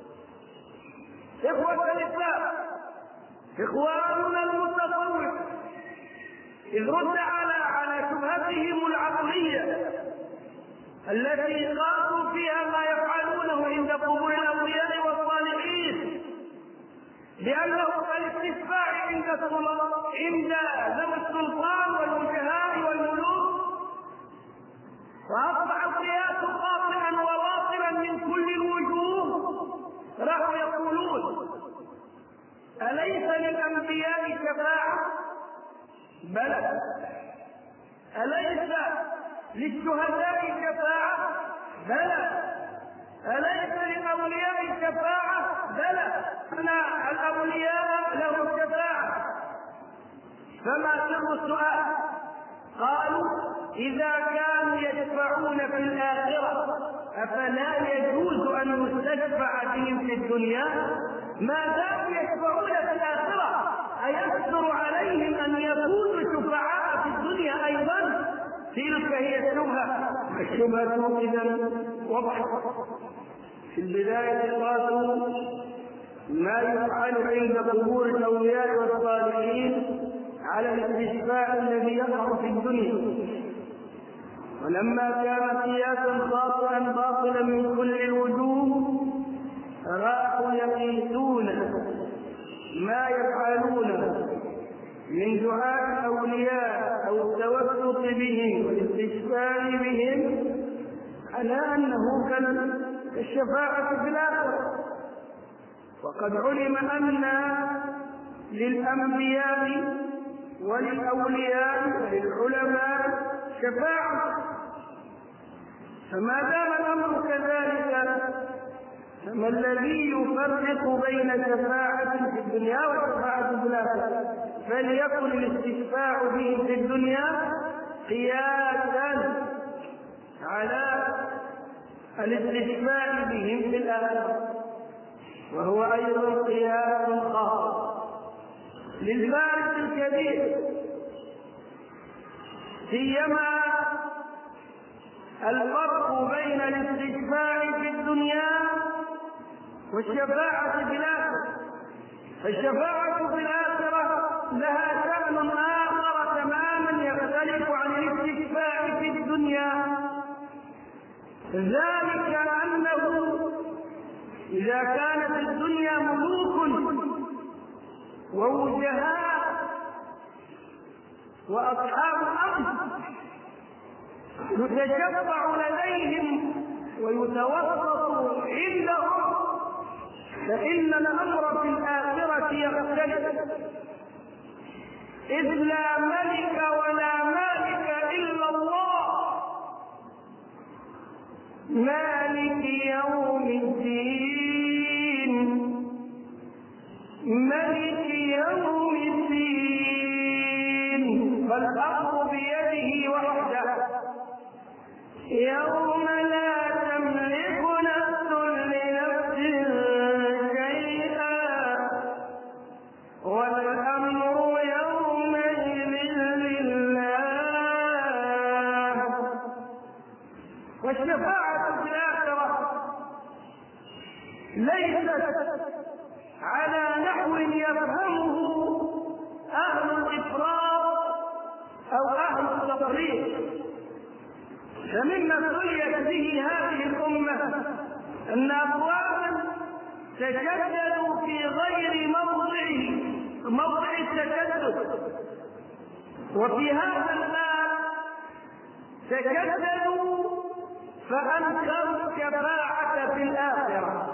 إخوة الإسلام، إخواننا المتصوف إذ رد على على شبهتهم العقلية التي قالوا فيها ما يفعلونه عند قبور الأولياء والصالحين، لأنه الاستشفاع عند عند ذوي السلطان والوجهاء والملوك، وأصبح القياس قاطعا وواصلا من كل الوجوه. راحوا يقولون: أليس للأنبياء شفاعة؟ بلى. أليس للشهداء شفاعة؟ بلى. أليس للأولياء شفاعة؟ بلى. أن الأولياء لهم شفاعة. فما سر السؤال؟ قالوا: إذا كانوا يشفعون في الآخرة أفلا يجوز أن يستشفع بهم في الدنيا؟ ما داموا يشفعون في الآخرة أيسر عليهم أن يكونوا شفعاء في الدنيا أيضا؟ تلك هي الشبهة. الشبهة إذا وضحت. في البداية قالوا: ما يفعل عند قبور الأولياء والصالحين على الاستشفاع الذي يقع في الدنيا. ولما كان قياسا خاطئا باطلا من كل الوجوه راحوا يقيسون ما يفعلون من دعاء الأولياء أو التوسط بهم والاستشفاع بهم على أنه كالشفاعة في الآخرة. وقد علم أن للأنبياء وللأولياء وللعلماء شفاعة، فما دام الأمر كذلك فما الذي يفرق بين شفاعة في الدنيا وشفاعة في الآخرة؟ فليكن الاستشفاع به في الدنيا قياسا على الاستشفاع بهم في الآخرة، وهو أيضا قياس خاص للفارق الكبير، سيما الفرق بين الاستشفاع في الدنيا والشفاعة في الآخرة. الشفاعة في الآخرة لها شأن آخر تماما يختلف عن الاستشفاع في الدنيا، ذلك أنه إذا كانت الدنيا ملوك ووجهاء وأصحاب أمر يتشفع لديهم ويتوسط عندهم، فإن الأمر في الآخرة يختلف، إذ لا ملك ولا مالك إلا الله مالك يوم الدين، ملك يوم الدين، فالأمر بيده وحده يوم لا تملك نفس لنفس شيئا والأمر يومئذ لله. والشفاعة في الآخرة ليست على نحو يفهمه أهل الإفراط أو أهل التفريط، فمما سئلت به هذه الأمة أن أقواما تشددوا في غير موضعه موضع التشدد، وفي هذا الباب تشددوا فأنكروا الشفاعة في الآخرة،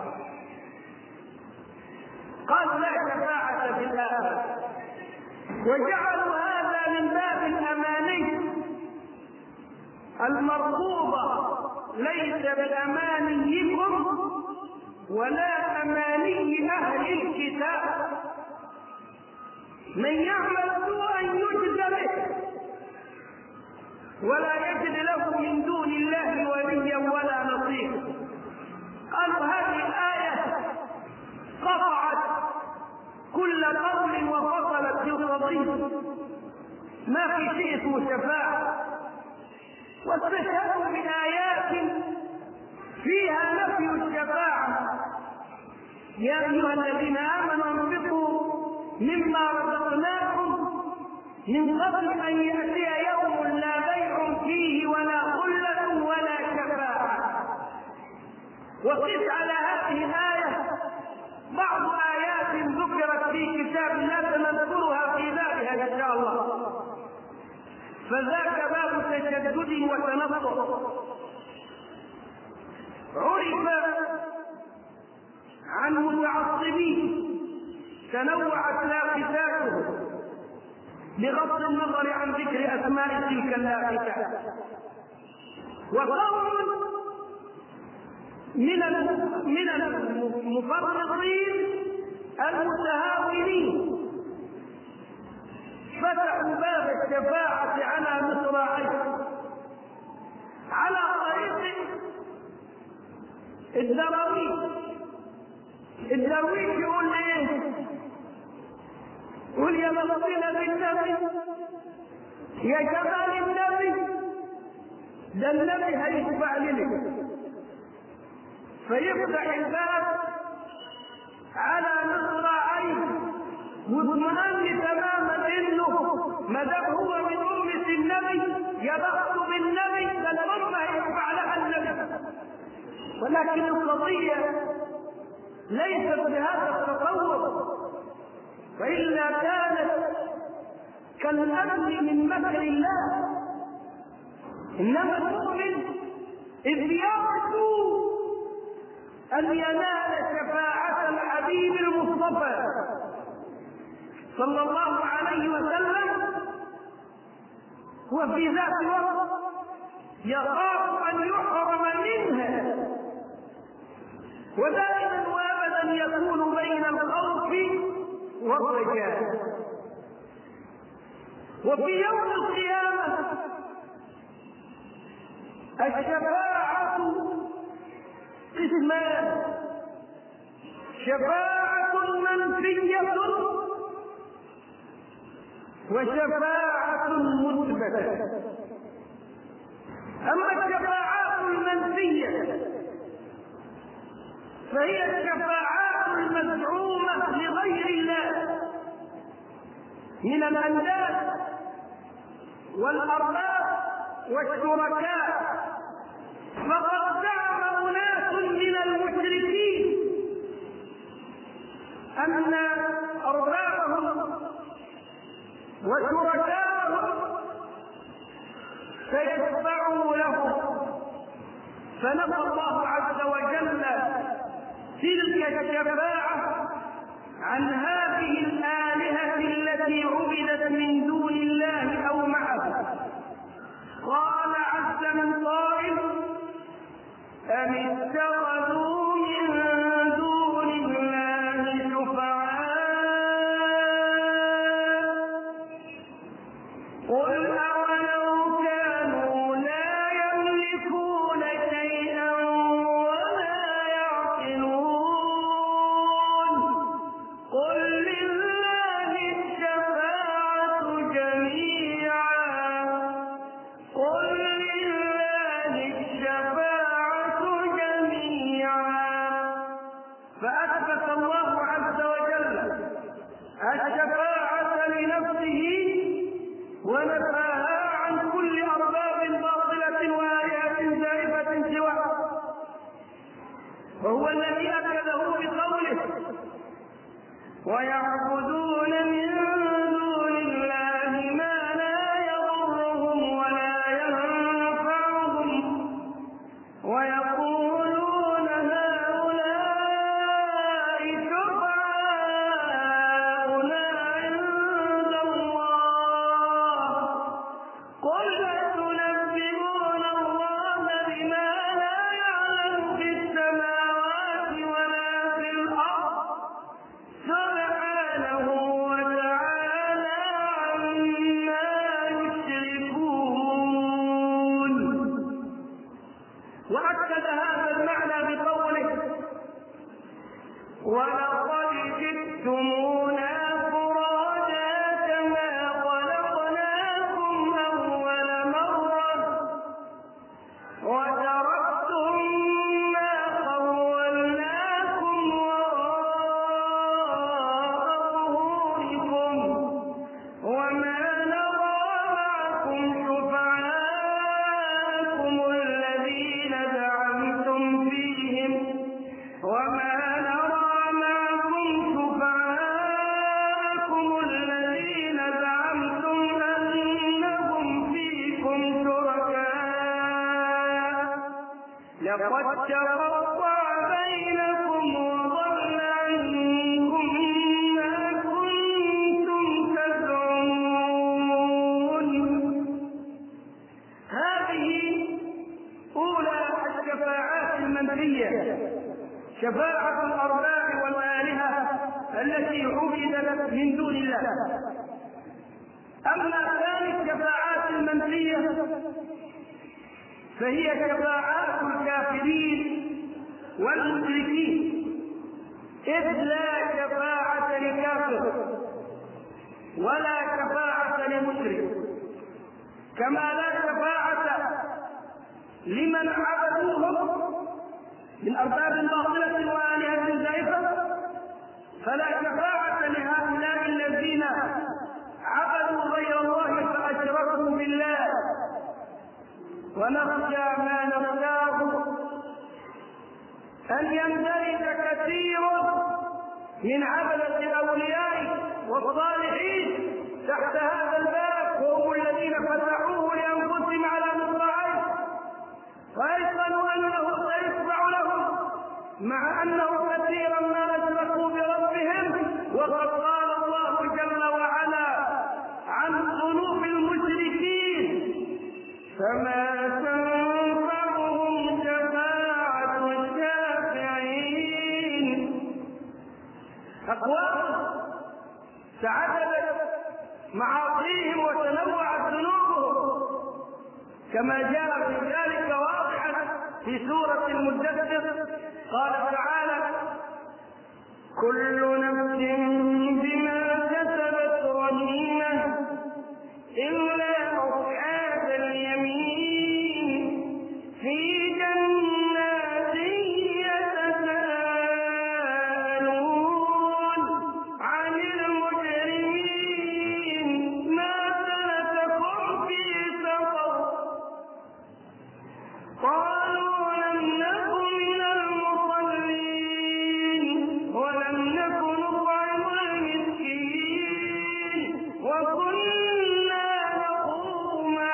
قالوا لا شفاعة في الآخرة، وجعلوا هذا من باب الأماني المرغوبة، ليس بأمانيكم ولا أماني أهل الكتاب، من يعمل سوءا يجزى به ولا يجد له من دون الله وليا ولا نصيرا. قالوا هذه الآية قطعت كل قول وفصلت في القضية، ما في شيء اسمه شفاعة، واستشهدوا بآيات فيها نفي الشفاعة: يا أيها الذين آمنوا انفقوا مما رزقناكم من قبل أن يأتي يوم لا بيع فيه ولا خلة ولا شفاعة. وقف على هذه الآية بعض آيات ذكرت في كتاب الله سنذكرها في بابها إن شاء الله، فذاك باب تشدد وتنطع. عرف عن متعصبين تنوعت لافتاته بغض النظر عن ذكر أسماء تلك اللافتات، وقوم من من المفرطين المتهاونين فتحوا باب الشفاعة على مصراعيه على طريق الدرويش. الدرويش يقول ايه؟ قل يا مصينا بالنبي، يا جمال النبي، ده النبي هيشفع لنا. فيفتح الباب على مصراعيه واطمئن تماما انه ما دام هو من امه النبي يبخت بالنبي، ده الامه هيشفع لها النبي. ولكن القضيه ليست بهذا التصور، فإلا كانت كالأمن من مكر الله. إنما المؤمن إذ يرجو أن ينال شفاعة الحبيب المصطفى صلى الله عليه وسلم، وفي ذات الوقت يخاف أن يحرم منها، ودائما وابدا يكون بين الخوف والرجاء. وفي يوم القيامة الشفاعة قسمان: شفاعة منفية وشفاعة مثبتة. أما الشفاعات المنفية فهي الشفاعات المزعومة لغير الله من الأنداد والأرباب والشركاء. فقد زعم أناس من المشركين أن أربابهم وشركاءهم سيشفعوا لهم، فنفى الله عز وجل تلك الشفاعة عن هذه الآلهة التي عبدت من دون الله أو معه. قال عز من قائل: أم اتخذوا من دون الله شفعاء قل أولو كانوا لا يملكون شيئا ولا يعقلون قل لله الشفاعة جميعا قل لله الشفاعة جميعا. فأثبت الله عز وجل الشفاعة لنفسه ونفاها عن كل أرباب باطلة وآيات زائفة سواه، وهو الذي أكده بقوله: ويعبدون من دون الله ما لا يضرهم ولا ينفعهم ويقولون هؤلاء شفعاؤنا عند الله قل أتنبئون الله بما لا يعلم في السماوات ولا في الأرض سبحانه وتعالى عما يشركون. وأكد هذا المعنى بقوله: ولقد جئتمونا فرادا كما خلقناكم أول مرة وتركتم ما خولناكم وراء ظهوركم وما نرى معكم شفعاءكم الذين زعمتم فيهم تقطع بينكم وضل عنكم ما كنتم تزعمون. هذه أولى الشفاعات المنفية، شفاعة الأرباب والآلهة التي عبدت من دون الله. أما ثاني الشفاعات المنفية فهي شفاعات الكافرين والمشركين، إذ لا شفاعة لكافر ولا شفاعة لمشرك، كما لا شفاعة لمن عبدوهم من أرباب باطلة وآلهة زائفة، فلا شفاعة لهؤلاء الذين عبدوا غير الله فأشركوا بالله. ونخشى ما نخشاه أن يندرج كثير من عبدة الأولياء والصالحين تحت هذا الباب، وهم الذين فتحوه لأنفسهم على مصراعيه وأيقنوا أنه سيشفع لهم، مع أنه كثيرا ما أشركوا بربهم. وقد قال الله جل وعلا عن ذنوب المشركين: فما تنفعهم شفاعة الشافعين. أقوام تعددت معاصيهم وتنوعت ذنوبهم، كما جاء في ذلك واضحا في سورة المدثر. قال تعالى: كل نفس بما كسبت رهينة إلا أصحاب اليمين في جنات يتساءلون عن المجرمين ما سلككم في سقر قالوا لم نك من المصلين ولم نك نطعم المسكين وكنا نخوض مع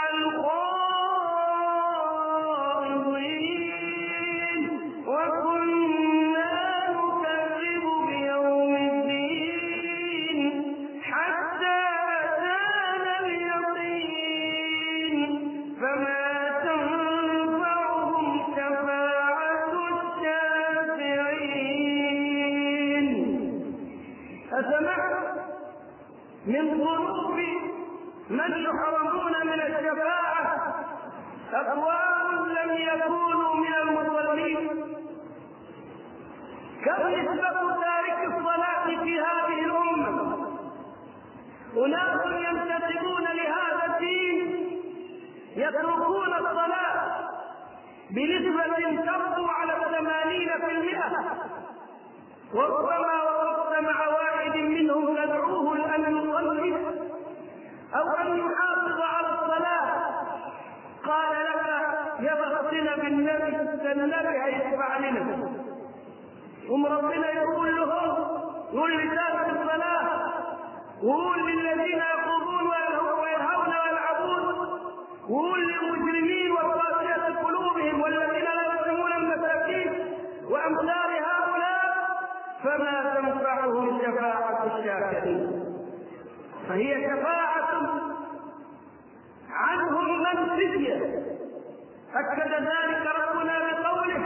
الخائضين وكنا نكذب بيوم الدين حتى أتانا اليقين فما تنفعهم شفاعة الشافعين. أسمعت من ظروف من يحرمون من الشفاعة أقوام لم يكونوا من المصلين. كم نسبة تارك الصلاة في هذه الأمة؟ أناس ينتسبون لهذا الدين يتركون الصلاة بنسبة تبدو على الثمانين في المئة، وربما وقفت مع واحد منهم تدعوه لأن يصلي أو أن يحافظ على الصلاة قال لك: يا بختنا بالنبي، النبي هيشفع لنا. ثم ربنا يقول لهم: قل لتارك الصلاة وقول للذين يخوضون ويرهون ويلعبون وقول للمجرمين والقاسية قلوبهم والذين لا يرحمون المساكين وأمثال هؤلاء فما تنفعهم شفاعة الشافعين. فهي شفاعة عنهم منسية، أكد ذلك ربنا بقوله: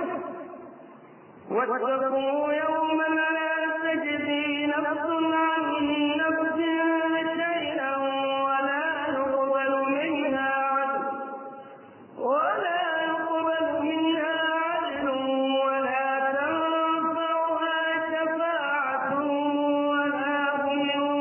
واتقوا يوما لا تجزي نفس عن نفس شيئا ولا يقبل منها عدل ولا يقبل منها عدل ولا تنفعها شفاعة ولا هم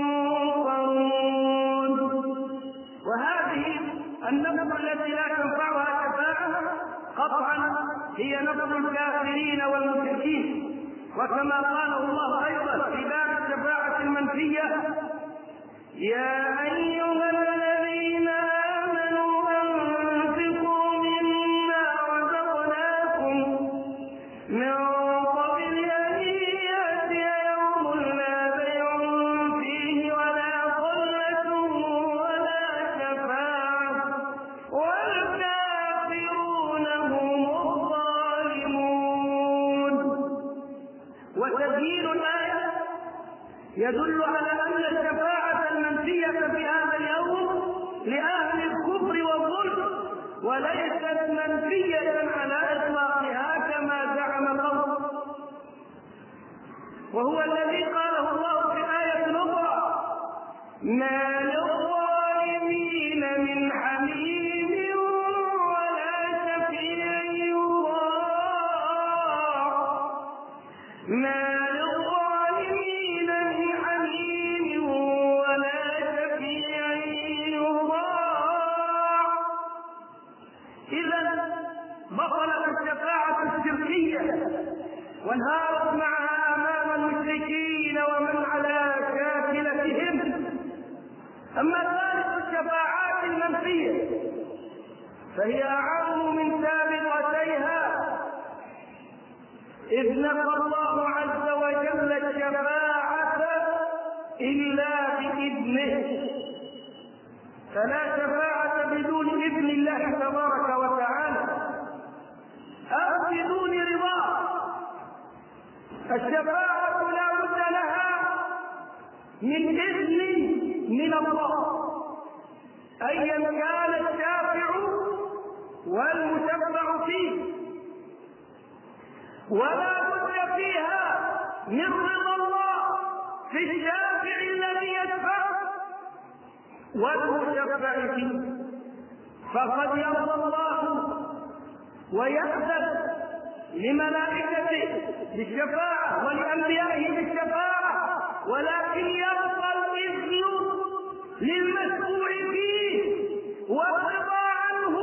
ينصرون. وهذه النفس التي لا تنفعها شفاعة قطعا هي نفس الكافرين والمشركين، وكما قاله الله أيضا في باب الشفاعة المنفية: يا أيها الذين آمنوا أنفقوا مما رزقناكم من قبل أن يأتي يوم لا بيع فيه ولا خلة ولا شفاعة والكافرون هم الظالمون. وتبيين الآية يدل على أن الشفاعة المنفية في هذا اليوم لأهل الكفر والظلم، وليست منفية على إطلاقها كما زعم القوم، وهو الذي قاله الله في آية أخرى: ما للظالمين من حميم ولا شفيع يطاع. ما للظالمين من حميم ولا شفيع يطاع. إذا بطلت الشفاعة الشركية وانهارت معها أمام المشركين ومن على شاكلتهم. أما ثالث الشفاعات المنفية فهي أعم من سابقتيها، إذ نفى الله عز وجل الشفاعة إلا بإذنه، فلا شفاعة بدون إذن الله تبارك وتعالى أو بدون رضاه. الشفاعة لا بد لها من إذن من الله، أيا كان الشافع والمشفع فيه، ولا بد فيها من رضا الله في الشافع الذي يشفع والمشفع فيه. فقد يرضى الله ويأذن لملائكته بالشفاعة ولأنبيائه بالشفاعة، ولكن يبقى الإذن للمشفوع فيه والرضا عنه.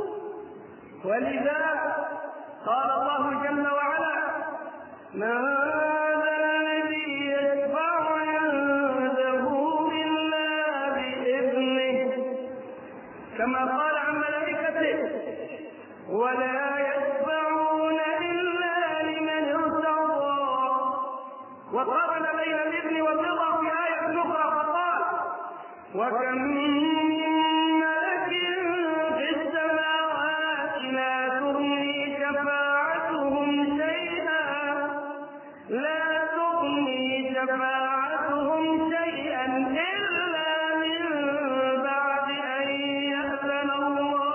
ولذا قال الله جل وعلا: من ذا الذي يشفع عنده إلا بإذنه، كما قال عن ملائكته: ولا يشفعون إلا لمن ارتضى. وقارن بين الإذن والرضا في آية أخرى فقال: وكم من ملك في السماوات لا تغني شفاعتهم شيئا لا تغني شفاعتهم شيئا إلا من بعد أن يأذن الله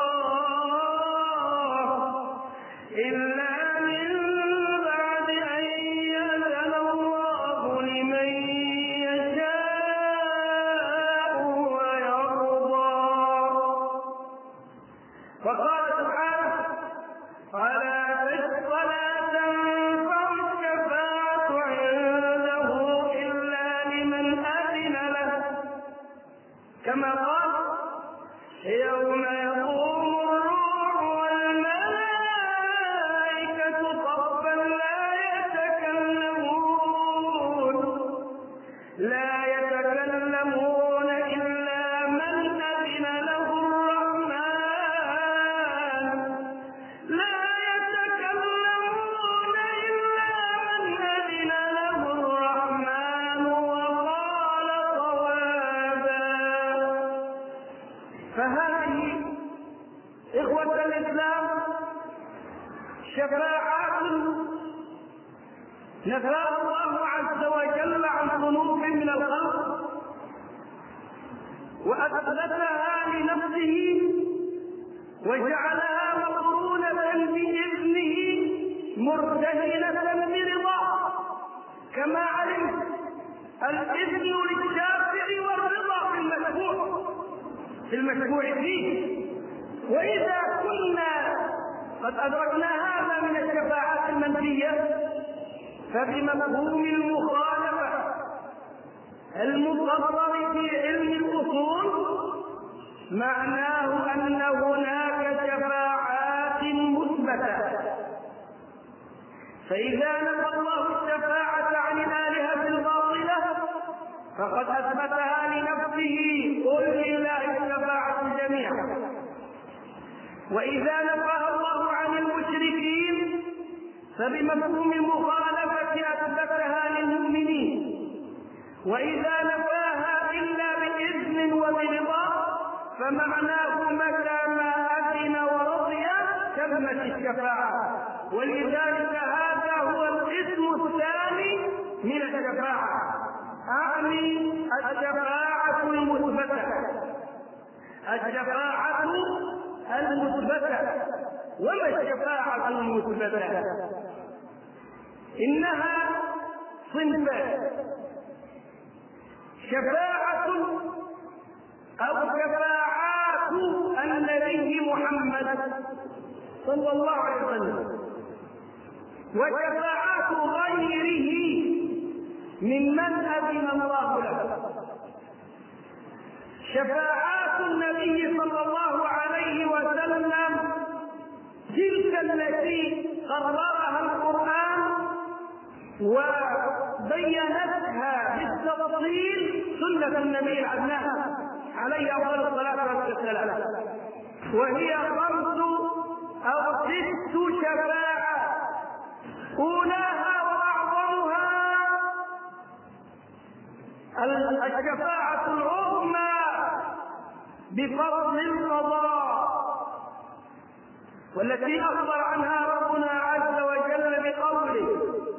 إلا من بعد أن يأذن الله لمن يشاء ويرضى. وقال سبحانه: فلا تنفع الشفاعة عنده إلا لمن أذن له، كما قال: يوم يقوم الروح والملائكة صفا لا يتكلمون لا يتكلمون إلا من أذن له الرحمن لا يتكلمون إلا من أذن له الرحمن وقال صوابا. فهذه إخوة الإسلام شفاعات نفاها الله عز وجل عن صنوف من الخلق وأثبتها لنفسه وجعلها مقرونة بإذنه مرتهنة برضاه، كما علم الإذن للشافع والرضا في المشفوع في المشفوع فيه. وإذا كنا قد أدركنا هذا من الشفاعات المنفية فبمفهوم المخالفة المقرر في علم الأصول معناه أن هناك شفاعات مثبتة. فإذا نفى الله الشفاعة عن الآلهة الباطلة فقد أثبتها لنفسه: قل لله الشفاعة جميعا. وإذا نفاها الله عن المشركين فبمفهوم المخالفة أثبتها للمؤمنين. وإذا نفاها إلا بإذن وبرضا فمعناه متى ما أذن ورضي تمت الشفاعة. ولذلك هذا هو القسم الثاني الشفاعة المثبتة. وما الشفاعة المثبتة؟ إنها صنفان: شفاعة أو شفاعات النبي محمد صلى الله عليه وسلم، وشفاعات غيره ممن أذن الله له. شفاعات النبي صلى الله عليه وسلم تلك التي قررها القرآن وبينتها بالتفصيل سنة النبي العدنان عليه أفضل الصلاة والسلام، وهي خمس أو ست شفاعات. أولاها وأعظمها الشفاعة العظمى بفضل القضاء، والتي أخبر عنها ربنا عز وجل بقوله: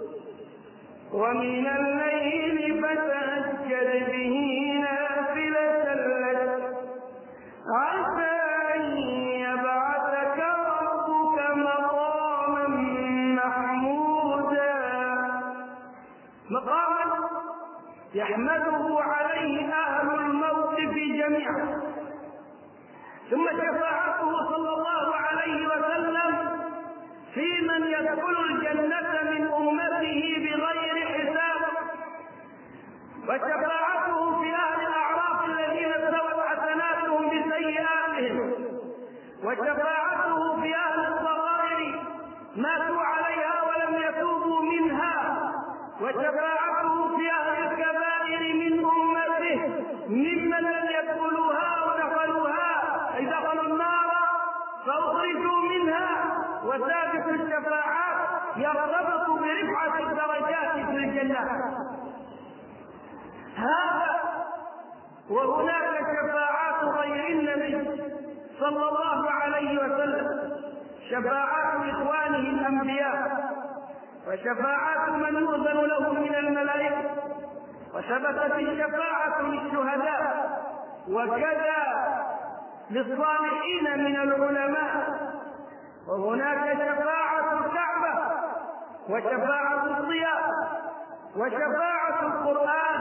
ومن الليل فتهجد به نافلة لك عسى أن يبعثك ربك مقاما محمودا، مقاما يحمده عليه أهل الموقف جميعا. ثم شفاعته صلى الله عليه وسلم في من يدخل الجنة من أمته بغير حساب، وشفاعته في أهل الأعراف الذين استوت حسناتهم بسيئاتهم، وشفاعته في أهل الصغائر ماتوا عليها ولم يتوبوا منها، وشفاعته في أهل الكبائر من أمته ممن لم يدخلوها ودخلوها أي دخلوا النار فأخرجوا منها. وثالث الشفاعات يرتبط برفعة الدرجات في الجنة. هذا وهناك شفاعات غير النبي صلى الله عليه وسلم: شفاعات إخوانه الأنبياء، وشفاعات من يؤذن لهم من الملائكة، وثبتت الشفاعة للشهداء، وكذا للصالحين من العلماء. وهناك شفاعة الكعبة، وشفاعة الضياء، وشفاعة القرآن.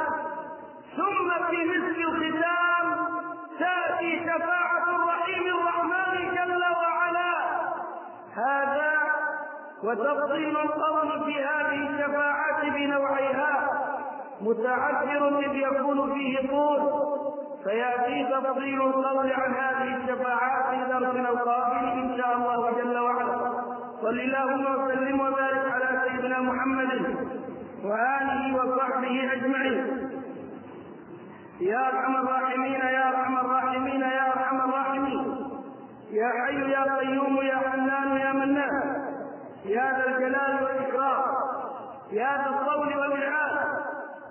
ثم في مثل الختام تأتي شفاعة الرحيم الرحمن جل وعلا. هذا وتفصيل القول في هذه الشفاعات بنوعيها متعذر إذ يكون فيه طول، فيأتي تفصيل القول عن هذه الشفاعات في درسنا القادم إن شاء الله جل وعلا. صل اللهم وسلم وبارك على سيدنا محمد وآله وصحبه أجمعين. يا أرحم الراحمين يا أرحم الراحمين يا أرحم الراحمين، يا حي يا قيوم يا حنان يا منان، يا ذا الجلال والإكرام، يا ذا الطول والإعانة.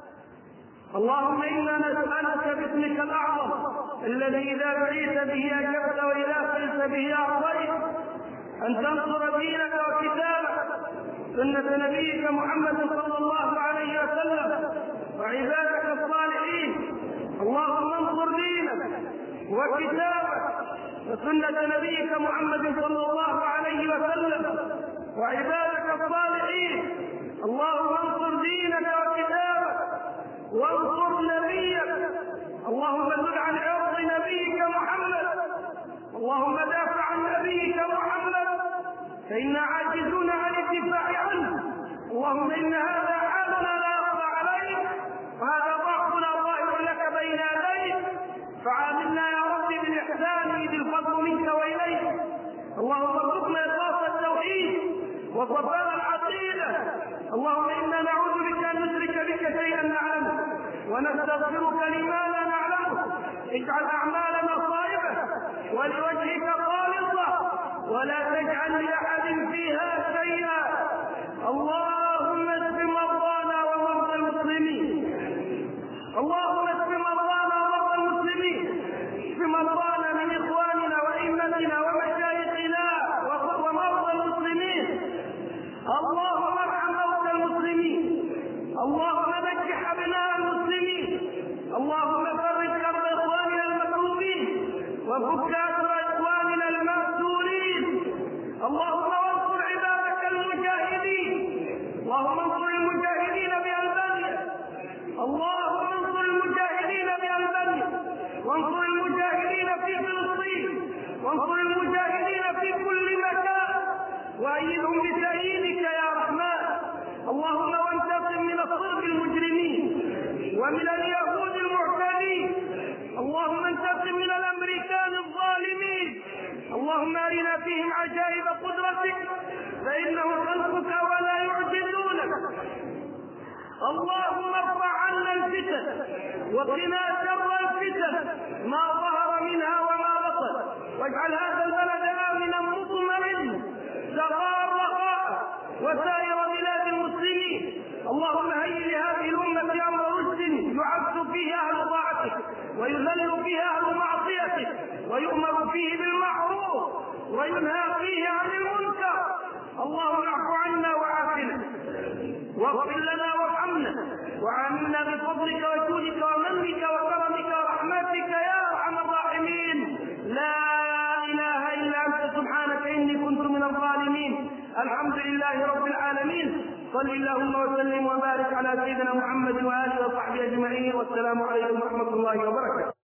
اللهم إنا نسألك باسمك الأعظم الذي إذا دعيت به أجبت وإذا سئلت به أعطيت أن تنصر دينك وكتابك سنة نبيك محمد صلى الله عليه وسلم وعبادك الصالحين. اللهم انصر دينك وكتابك وسنة نبيك محمد صلى الله عليه وسلم وعبادك الصالحين. اللهم انصر دينك وكتابك وانصر نبيك. اللهم دل عن عرض نبيك محمد، اللهم دافع عن نبيك محمد فإنا عاجزون عن الدفاع عنه. اللهم إن هذا حالنا لا يخفى عليك، وهذا ضعفنا ظاهر لك بين يديك، فعاملنا يا رب بالإحسان إذ الفضل منك وإليك. اللهم ارزقنا إخلاص التوحيد وصفاء العقيدة. اللهم إنا نعوذ بك أن نشرك بك شيئا نعلمه ونستغفرك لما لا نعلمه. اجعل أعمالنا صائبة ولوجهك خالصة ولا تجعل لأحد فيها شيئا. اللهم اشف مرضانا ومرضى المسلمين، اللهم اشف مرضانا ومرضى المسلمين، اشف مرضانا من إخواننا وأئمتنا ومشايخنا ومرضى المسلمين. اللهم ارحم موتى المسلمين، اللهم نجح أبناء المسلمين، اللهم فرج كرب إخواننا المكروبين وفك وقنا شر الفتن ما ظهر منها وما بطن، واجعل هذا البلد آمنا مطمئنا سخاء رخاء وسائر بلاد المسلمين. اللهم هيئ لهذه الأمة أمر رشد يعز فيه أهل طاعتك ويذل فيه أهل معصيتك، ويؤمر فيه بالمعروف وينهى فيه عن المنكر. اللهم اعف عنا وعافنا واغفر لنا وارحمنا وعاملنا بفضلك وجودك ومنك وكرمك ورحمتك يا ارحم الراحمين. لا اله الا انت سبحانك اني كنت من الظالمين. الحمد لله رب العالمين. صل اللهم وسلم وبارك على سيدنا محمد واله وصحبه اجمعين، والسلام عليكم ورحمه الله وبركاته.